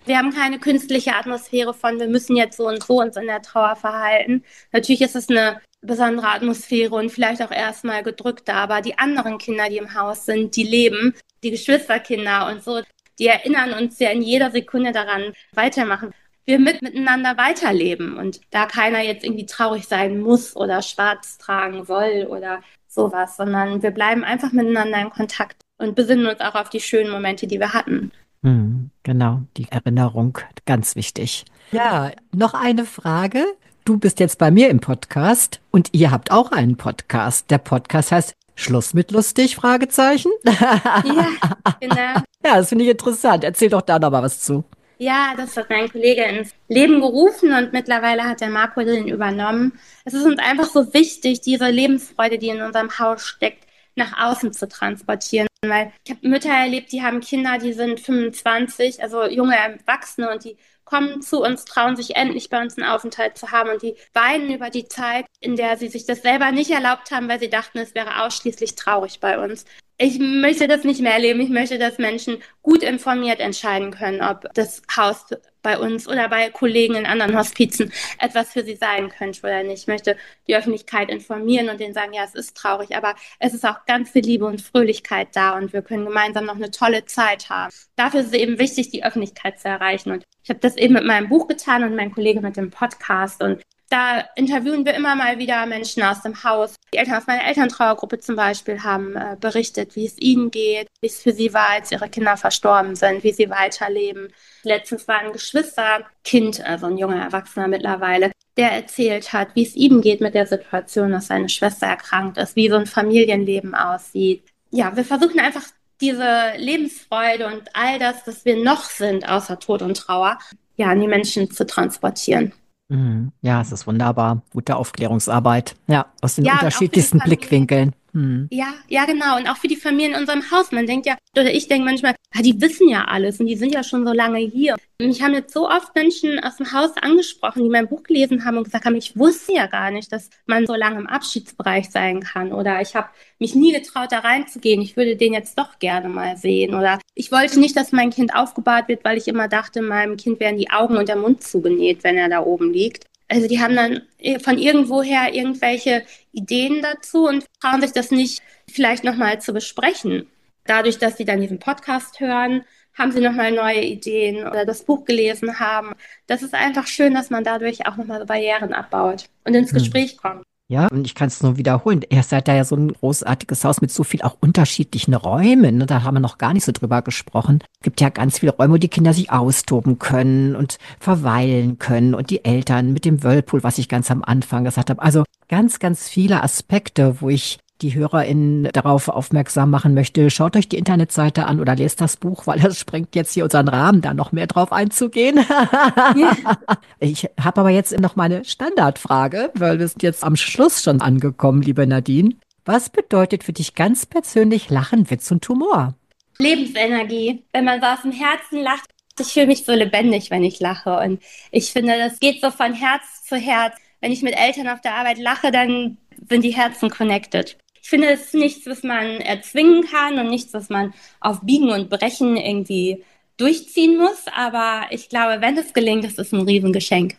Wir haben keine künstliche Atmosphäre von, wir müssen jetzt so und so uns in der Trauer verhalten. Natürlich ist es eine besondere Atmosphäre und vielleicht auch erstmal gedrückter, aber die anderen Kinder, die im Haus sind, die leben, die Geschwisterkinder und so, die erinnern uns ja in jeder Sekunde daran, weitermachen. Wir mit miteinander weiterleben und da keiner jetzt irgendwie traurig sein muss oder schwarz tragen soll oder sowas, sondern wir bleiben einfach miteinander in Kontakt und besinnen uns auch auf die schönen Momente, die wir hatten. Hm, genau, die Erinnerung, ganz wichtig. Ja, noch eine Frage. Du bist jetzt bei mir im Podcast und ihr habt auch einen Podcast. Der Podcast heißt Schluss mit lustig? Fragezeichen. Ja, genau. Ja, das finde ich interessant. Erzähl doch da noch mal was zu. Ja, das hat mein Kollege ins Leben gerufen und mittlerweile hat der Marco den übernommen. Es ist uns einfach so wichtig, diese Lebensfreude, die in unserem Haus steckt, nach außen zu transportieren. Weil ich habe Mütter erlebt, die haben Kinder, die sind fünfundzwanzig, also junge Erwachsene und die kommen zu uns, trauen sich endlich bei uns einen Aufenthalt zu haben und die weinen über die Zeit, in der sie sich das selber nicht erlaubt haben, weil sie dachten, es wäre ausschließlich traurig bei uns. Ich möchte das nicht mehr erleben. Ich möchte, dass Menschen gut informiert entscheiden können, ob das Haus bei uns oder bei Kollegen in anderen Hospizen etwas für sie sein könnte oder nicht. Ich möchte die Öffentlichkeit informieren und denen sagen, ja, es ist traurig, aber es ist auch ganz viel Liebe und Fröhlichkeit da und wir können gemeinsam noch eine tolle Zeit haben. Dafür ist es eben wichtig, die Öffentlichkeit zu erreichen. Und ich habe das eben mit meinem Buch getan und mein Kollege mit dem Podcast. Und da interviewen wir immer mal wieder Menschen aus dem Haus. Die Eltern aus meiner Elterntrauergruppe zum Beispiel haben äh, berichtet, wie es ihnen geht, wie es für sie war, als ihre Kinder verstorben sind, wie sie weiterleben. Letztens war ein Geschwisterkind, also ein junger Erwachsener mittlerweile, der erzählt hat, wie es ihm geht mit der Situation, dass seine Schwester erkrankt ist, wie so ein Familienleben aussieht. Ja, wir versuchen einfach diese Lebensfreude und all das, das wir noch sind, außer Tod und Trauer, ja, an die Menschen zu transportieren. Hm, ja, es ist wunderbar. Gute Aufklärungsarbeit. Ja, aus den Ja, und auch für die unterschiedlichsten Familien. Blickwinkeln. Hm. Ja, ja, genau. Und auch für die Familien in unserem Haus. Man denkt ja, oder ich denke manchmal, ah, die wissen ja alles und die sind ja schon so lange hier. Mich haben jetzt so oft Menschen aus dem Haus angesprochen, die mein Buch gelesen haben und gesagt haben, ich wusste ja gar nicht, dass man so lange im Abschiedsbereich sein kann. Oder ich habe mich nie getraut, da reinzugehen. Ich würde den jetzt doch gerne mal sehen. Oder ich wollte nicht, dass mein Kind aufgebahrt wird, weil ich immer dachte, meinem Kind wären die Augen und der Mund zugenäht, wenn er da oben liegt. Also die haben dann von irgendwoher irgendwelche Ideen dazu und trauen sich das nicht vielleicht nochmal zu besprechen. Dadurch, dass sie dann diesen Podcast hören, haben sie nochmal neue Ideen oder das Buch gelesen haben. Das ist einfach schön, dass man dadurch auch nochmal so Barrieren abbaut und ins Hm. Gespräch kommt. Ja, und ich kann es nur wiederholen. Ihr seid da ja so ein großartiges Haus mit so viel auch unterschiedlichen Räumen. Ne? Da haben wir noch gar nicht so drüber gesprochen. Es gibt ja ganz viele Räume, wo die Kinder sich austoben können und verweilen können und die Eltern mit dem Whirlpool, was ich ganz am Anfang gesagt habe. Also ganz, ganz viele Aspekte, wo ich die HörerInnen darauf aufmerksam machen möchte. Schaut euch die Internetseite an oder lest das Buch, weil das sprengt jetzt hier unseren Rahmen, da noch mehr drauf einzugehen. Ja. Ich habe aber jetzt noch meine Standardfrage, weil wir sind jetzt am Schluss schon angekommen, liebe Nadine. Was bedeutet für dich ganz persönlich Lachen, Witz und Humor? Lebensenergie, wenn man so aus dem Herzen lacht. Ich fühle mich so lebendig, wenn ich lache. Und ich finde, das geht so von Herz zu Herz. Wenn ich mit Eltern auf der Arbeit lache, dann sind die Herzen connected. Ich finde, es ist nichts, was man erzwingen kann und nichts, was man auf Biegen und Brechen irgendwie durchziehen muss. Aber ich glaube, wenn es gelingt, ist es ein Riesengeschenk.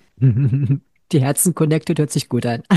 Die Herzen connected hört sich gut an.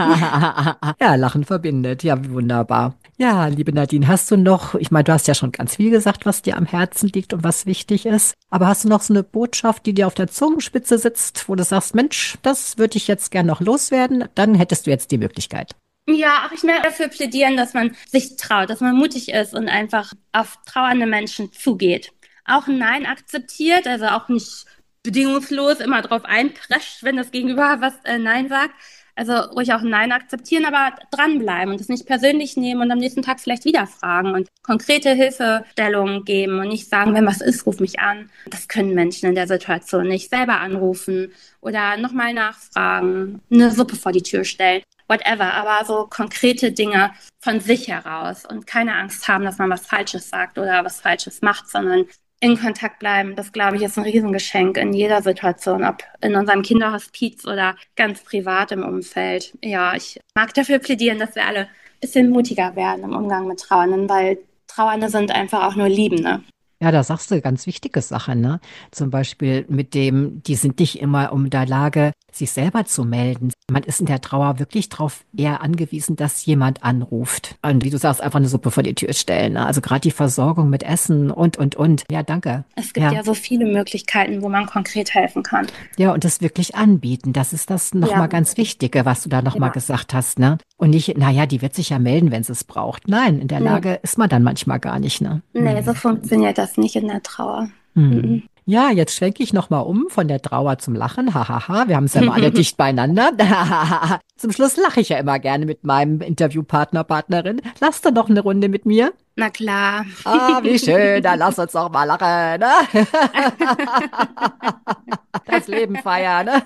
Ja, Lachen verbindet. Ja, wie wunderbar. Ja, liebe Nadine, hast du noch, ich meine, du hast ja schon ganz viel gesagt, was dir am Herzen liegt und was wichtig ist. Aber hast du noch so eine Botschaft, die dir auf der Zungenspitze sitzt, wo du sagst, Mensch, das würde ich jetzt gern noch loswerden? Dann hättest du jetzt die Möglichkeit. Ja, auch ich möchte dafür plädieren, dass man sich traut, dass man mutig ist und einfach auf trauernde Menschen zugeht. Auch ein Nein akzeptiert, also auch nicht bedingungslos immer drauf einprescht, wenn das Gegenüber was äh, Nein sagt. Also ruhig auch ein Nein akzeptieren, aber dranbleiben und es nicht persönlich nehmen und am nächsten Tag vielleicht wieder fragen und konkrete Hilfestellungen geben und nicht sagen, wenn was ist, ruf mich an. Das können Menschen in der Situation nicht. Selber anrufen oder nochmal nachfragen, eine Suppe vor die Tür stellen. Whatever, aber so konkrete Dinge von sich heraus und keine Angst haben, dass man was Falsches sagt oder was Falsches macht, sondern in Kontakt bleiben. Das, glaube ich, ist ein Riesengeschenk in jeder Situation, ob in unserem Kinderhospiz oder ganz privat im Umfeld. Ja, ich mag dafür plädieren, dass wir alle ein bisschen mutiger werden im Umgang mit Trauernden, weil Trauernde sind einfach auch nur Liebende. Ja, da sagst du ganz wichtige Sachen, ne? Zum Beispiel mit dem, die sind nicht immer um der Lage, sich selber zu melden. Man ist in der Trauer wirklich darauf eher angewiesen, dass jemand anruft. Und wie du sagst, einfach eine Suppe vor die Tür stellen, ne? Also gerade die Versorgung mit Essen und, und, und. Ja, danke. Es gibt Ja, ja so viele Möglichkeiten, wo man konkret helfen kann. ja, und das wirklich anbieten. Das ist das Ja, nochmal ganz Wichtige, was du da nochmal ja. gesagt hast, ne? Und nicht, naja, die wird sich ja melden, wenn sie es braucht. Nein, in der Nee, Lage ist man dann manchmal gar nicht, ne? nee, so Hm. funktioniert das nicht in der Trauer. Hm. Mhm. Ja, jetzt schwenke ich nochmal um von der Trauer zum Lachen. Hahaha, wir haben es ja mal alle dicht beieinander. Zum Schluss lache ich ja immer gerne mit meinem Interviewpartner, Partnerin. Lass doch noch eine Runde mit mir. Na klar. Ah, wie schön, dann lass uns doch mal lachen, ne? Das Leben feiern, ne?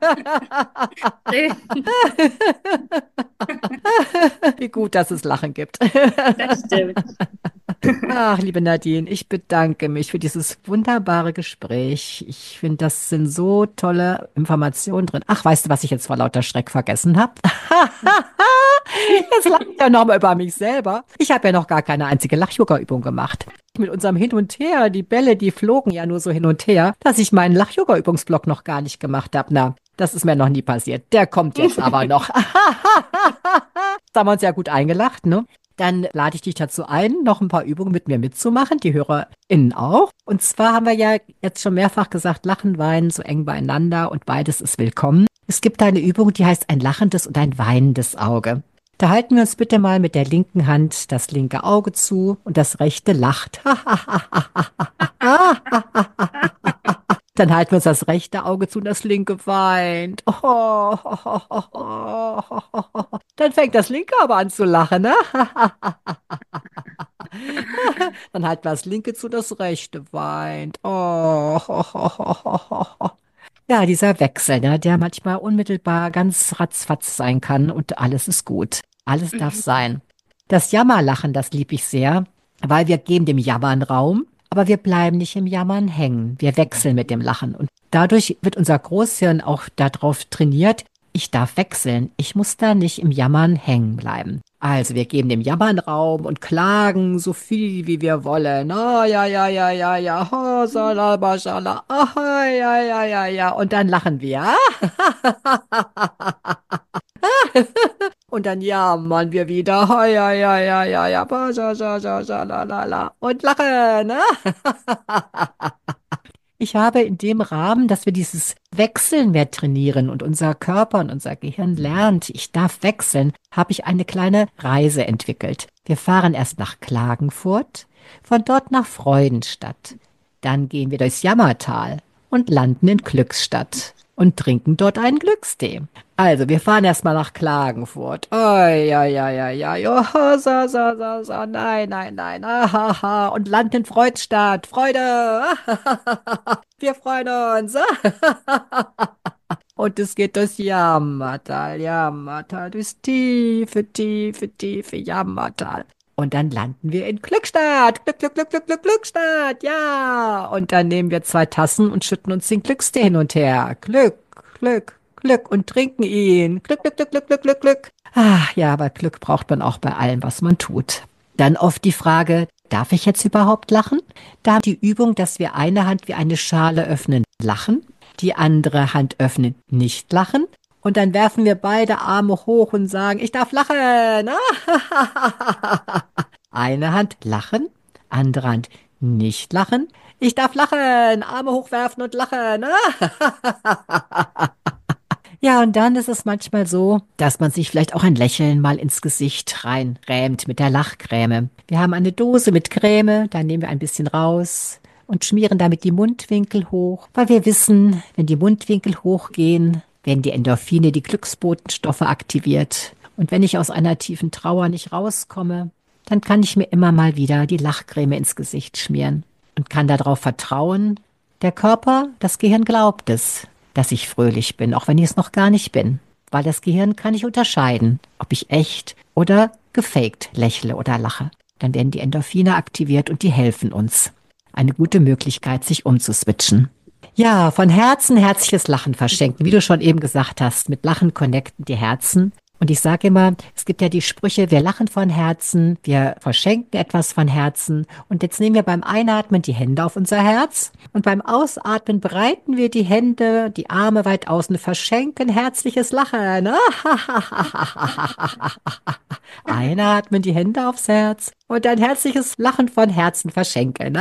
Wie gut, dass es Lachen gibt. Das stimmt. Ach, liebe Nadine, ich bedanke mich für dieses wunderbare Gespräch. Ich finde, das sind so tolle Informationen drin. Ach, weißt du, was ich jetzt vor lauter Schreck vergessen habe? Jetzt lache ich ja nochmal über mich selber. Ich habe ja noch gar keine einzige Lach-Yoga-Übung gemacht. Mit unserem Hin und Her, die Bälle, die flogen ja nur so hin und her, dass ich meinen Lach-Yoga-Übungsblock noch gar nicht gemacht habe. Na, das ist mir noch nie passiert. Der kommt jetzt aber noch. Da haben wir uns ja gut eingelacht, ne? Dann lade ich dich dazu ein, noch ein paar Übungen mit mir mitzumachen, die HörerInnen auch. Und zwar haben wir ja jetzt schon mehrfach gesagt, Lachen, Weinen, so eng beieinander und beides ist willkommen. Es gibt eine Übung, die heißt ein lachendes und ein weinendes Auge. Da halten wir uns bitte mal mit der linken Hand das linke Auge zu und das rechte lacht. Dann halten wir uns das rechte Auge zu und das linke weint. Dann fängt das linke aber an zu lachen, ne? Dann halten wir das linke zu, das rechte weint. Ja, dieser Wechsel, ne, der manchmal unmittelbar ganz ratzfatz sein kann und alles ist gut. Alles darf Mhm. sein. Das Jammerlachen, das lieb ich sehr, weil wir geben dem Jammern Raum, aber wir bleiben nicht im Jammern hängen. Wir wechseln mit dem Lachen. Und dadurch wird unser Großhirn auch darauf trainiert, ich darf wechseln. Ich muss da nicht im Jammern hängen bleiben. Also wir geben dem Jammern Raum und klagen so viel, wie wir wollen. Ah, ja, ja, ja, ja, ja, ha, sala, bashala, ah, ja, ja, ja, ja. Und dann lachen wir. Und dann jammern wir wieder. Ha, ja, ja, ja, ja, ja, basha, sha, sha, la, la, la. Und lachen, ne? Ich habe in dem Rahmen, dass wir dieses Wechseln mehr trainieren und unser Körper und unser Gehirn lernt, ich darf wechseln, habe ich eine kleine Reise entwickelt. Wir fahren erst nach Klagenfurt, von dort nach Freudenstadt. Dann gehen wir durchs Jammertal und landen in Glücksstadt und trinken dort einen Glückstee. Also, wir fahren erstmal nach Klagenfurt. Oh, ja, ja, ja, ja, ja, so, so, so, so, nein, nein, nein, ahaha, und landen in Freudstadt. Freude, wir freuen uns. Und es geht durchs Jammertal, Jammertal, durchs tiefe, tiefe, tiefe Jammertal. Und dann landen wir in Glückstadt. Glück, Glück, Glück, Glück, Glück, Glückstadt, ja. Und dann nehmen wir zwei Tassen und schütten uns den Glückstee hin und her. Glück, Glück, Glück und trinken ihn. Glück, Glück, Glück, Glück, Glück, Glück, Glück. Ach, ja, aber Glück braucht man auch bei allem, was man tut. Dann oft die Frage, darf ich jetzt überhaupt lachen? Da die Übung, dass wir eine Hand wie eine Schale öffnen, lachen, die andere Hand öffnen, nicht lachen. Und dann werfen wir beide Arme hoch und sagen, ich darf lachen. Eine Hand lachen, andere Hand nicht lachen. Ich darf lachen, Arme hochwerfen und lachen. Ja, und dann ist es manchmal so, dass man sich vielleicht auch ein Lächeln mal ins Gesicht reinrämt mit der Lachcreme. Wir haben eine Dose mit Creme, da nehmen wir ein bisschen raus und schmieren damit die Mundwinkel hoch, weil wir wissen, wenn die Mundwinkel hochgehen, werden die Endorphine, die Glücksbotenstoffe aktiviert. Und wenn ich aus einer tiefen Trauer nicht rauskomme, dann kann ich mir immer mal wieder die Lachcreme ins Gesicht schmieren und kann darauf vertrauen, der Körper, das Gehirn glaubt es, dass ich fröhlich bin, auch wenn ich es noch gar nicht bin. Weil das Gehirn kann nicht unterscheiden, ob ich echt oder gefaked lächle oder lache. Dann werden die Endorphine aktiviert und die helfen uns. Eine gute Möglichkeit, sich umzuswitchen. Ja, von Herzen herzliches Lachen verschenken. Wie du schon eben gesagt hast, mit Lachen connecten die Herzen. Und ich sage immer, es gibt ja die Sprüche, wir lachen von Herzen, wir verschenken etwas von Herzen. Und jetzt nehmen wir beim Einatmen die Hände auf unser Herz und beim Ausatmen breiten wir die Hände, die Arme weit aus und verschenken herzliches Lachen. Einatmen, die Hände aufs Herz und ein herzliches Lachen von Herzen verschenken.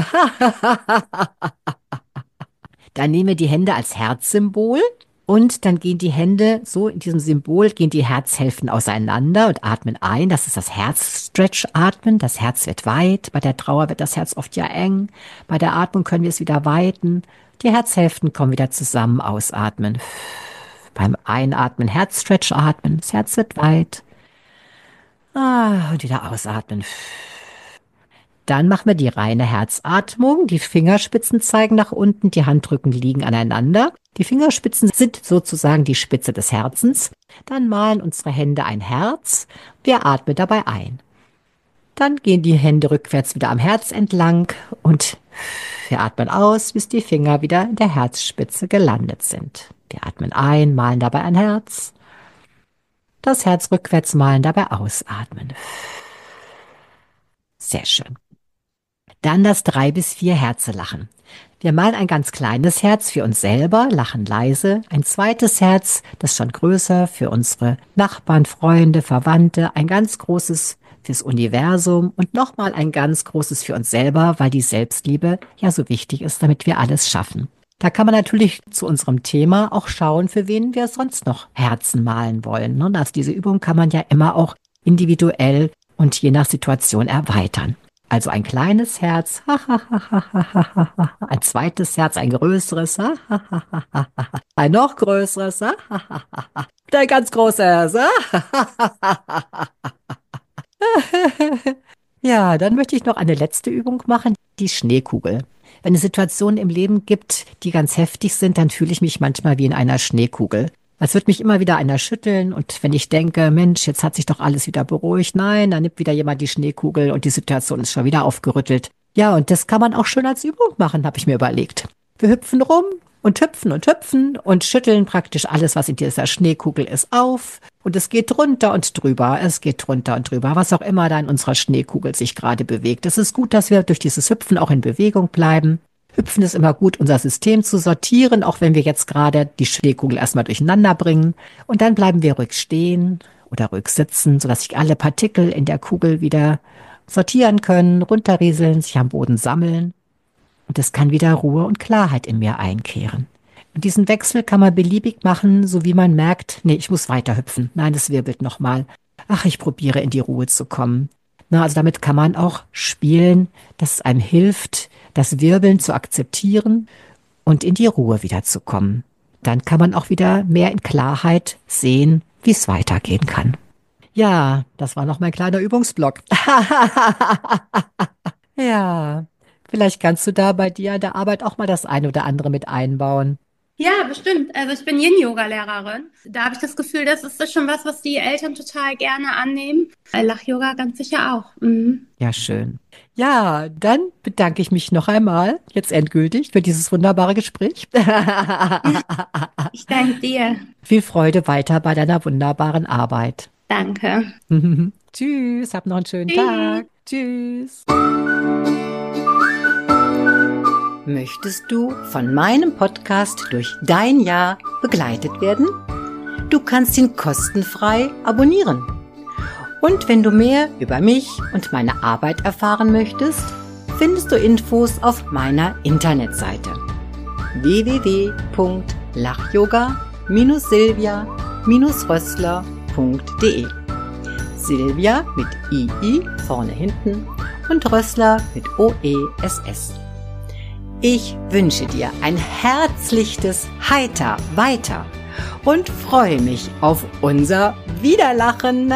Dann nehmen wir die Hände als Herzsymbol. Und dann gehen die Hände, so in diesem Symbol, gehen die Herzhälften auseinander und atmen ein. Das ist das Herzstretch-Atmen. Das Herz wird weit. Bei der Trauer wird das Herz oft ja eng. Bei der Atmung können wir es wieder weiten. Die Herzhälften kommen wieder zusammen, ausatmen. Beim Einatmen Herzstretch-Atmen. Das Herz wird weit. Ah, und wieder ausatmen. Dann machen wir die reine Herzatmung. Die Fingerspitzen zeigen nach unten, die Handrücken liegen aneinander. Die Fingerspitzen sind sozusagen die Spitze des Herzens. Dann malen unsere Hände ein Herz. Wir atmen dabei ein. Dann gehen die Hände rückwärts wieder am Herz entlang und wir atmen aus, bis die Finger wieder in der Herzspitze gelandet sind. Wir atmen ein, malen dabei ein Herz. Das Herz rückwärts malen, dabei ausatmen. Sehr schön. Dann das drei bis vier Herzelachen. Wir malen ein ganz kleines Herz für uns selber, lachen leise. Ein zweites Herz, das ist schon größer, für unsere Nachbarn, Freunde, Verwandte. Ein ganz großes fürs Universum und nochmal ein ganz großes für uns selber, weil die Selbstliebe ja so wichtig ist, damit wir alles schaffen. Da kann man natürlich zu unserem Thema auch schauen, für wen wir sonst noch Herzen malen wollen. Und also diese Übung kann man ja immer auch individuell und je nach Situation erweitern. Also ein kleines Herz, ein zweites Herz, ein größeres, ein noch größeres, ein ganz großes. Ja, dann möchte ich noch eine letzte Übung machen, die Schneekugel. Wenn es Situationen im Leben gibt, die ganz heftig sind, dann fühle ich mich manchmal wie in einer Schneekugel. Als würde mich immer wieder einer schütteln und wenn ich denke, Mensch, jetzt hat sich doch alles wieder beruhigt, nein, dann nimmt wieder jemand die Schneekugel und die Situation ist schon wieder aufgerüttelt. Ja, und das kann man auch schön als Übung machen, habe ich mir überlegt. Wir hüpfen rum und hüpfen und hüpfen und schütteln praktisch alles, was in dieser Schneekugel ist, auf. Und es geht drunter und drüber, es geht drunter und drüber, was auch immer da in unserer Schneekugel sich gerade bewegt. Es ist gut, dass wir durch dieses Hüpfen auch in Bewegung bleiben. Hüpfen ist immer gut, unser System zu sortieren, auch wenn wir jetzt gerade die Schneekugel erstmal durcheinander bringen. Und dann bleiben wir ruhig stehen oder ruhig sitzen, sodass sich alle Partikel in der Kugel wieder sortieren können, runterrieseln, sich am Boden sammeln. Und es kann wieder Ruhe und Klarheit in mir einkehren. Und diesen Wechsel kann man beliebig machen, so wie man merkt, nee, ich muss weiter hüpfen. Nein, es wirbelt nochmal. Ach, ich probiere in die Ruhe zu kommen. Na, also damit kann man auch spielen, dass es einem hilft, das Wirbeln zu akzeptieren und in die Ruhe wiederzukommen. Dann kann man auch wieder mehr in Klarheit sehen, wie es weitergehen kann. Ja, das war noch mein kleiner Übungsblock. Ja, vielleicht kannst du da bei dir an der Arbeit auch mal das eine oder andere mit einbauen. Ja, bestimmt. Also ich bin Yin-Yoga-Lehrerin. Da habe ich das Gefühl, das ist schon was, was die Eltern total gerne annehmen. Lach-Yoga ganz sicher auch. Mhm. Ja, schön. Ja, dann bedanke ich mich noch einmal, jetzt endgültig, für dieses wunderbare Gespräch. Ich danke dir. Viel Freude weiter bei deiner wunderbaren Arbeit. Danke. Tschüss, hab noch einen schönen Tschüss. Tag. Tschüss. Möchtest du von meinem Podcast durch dein Jahr begleitet werden? Du kannst ihn kostenfrei abonnieren. Und wenn du mehr über mich und meine Arbeit erfahren möchtest, findest du Infos auf meiner Internetseite w w w punkt lachyoga Bindestrich silvia Bindestrich rössler punkt de. Silvia mit I I vorne hinten und Rössler mit O E S S. Ich wünsche dir ein herzliches Heiter weiter und freue mich auf unser Wiederlachen.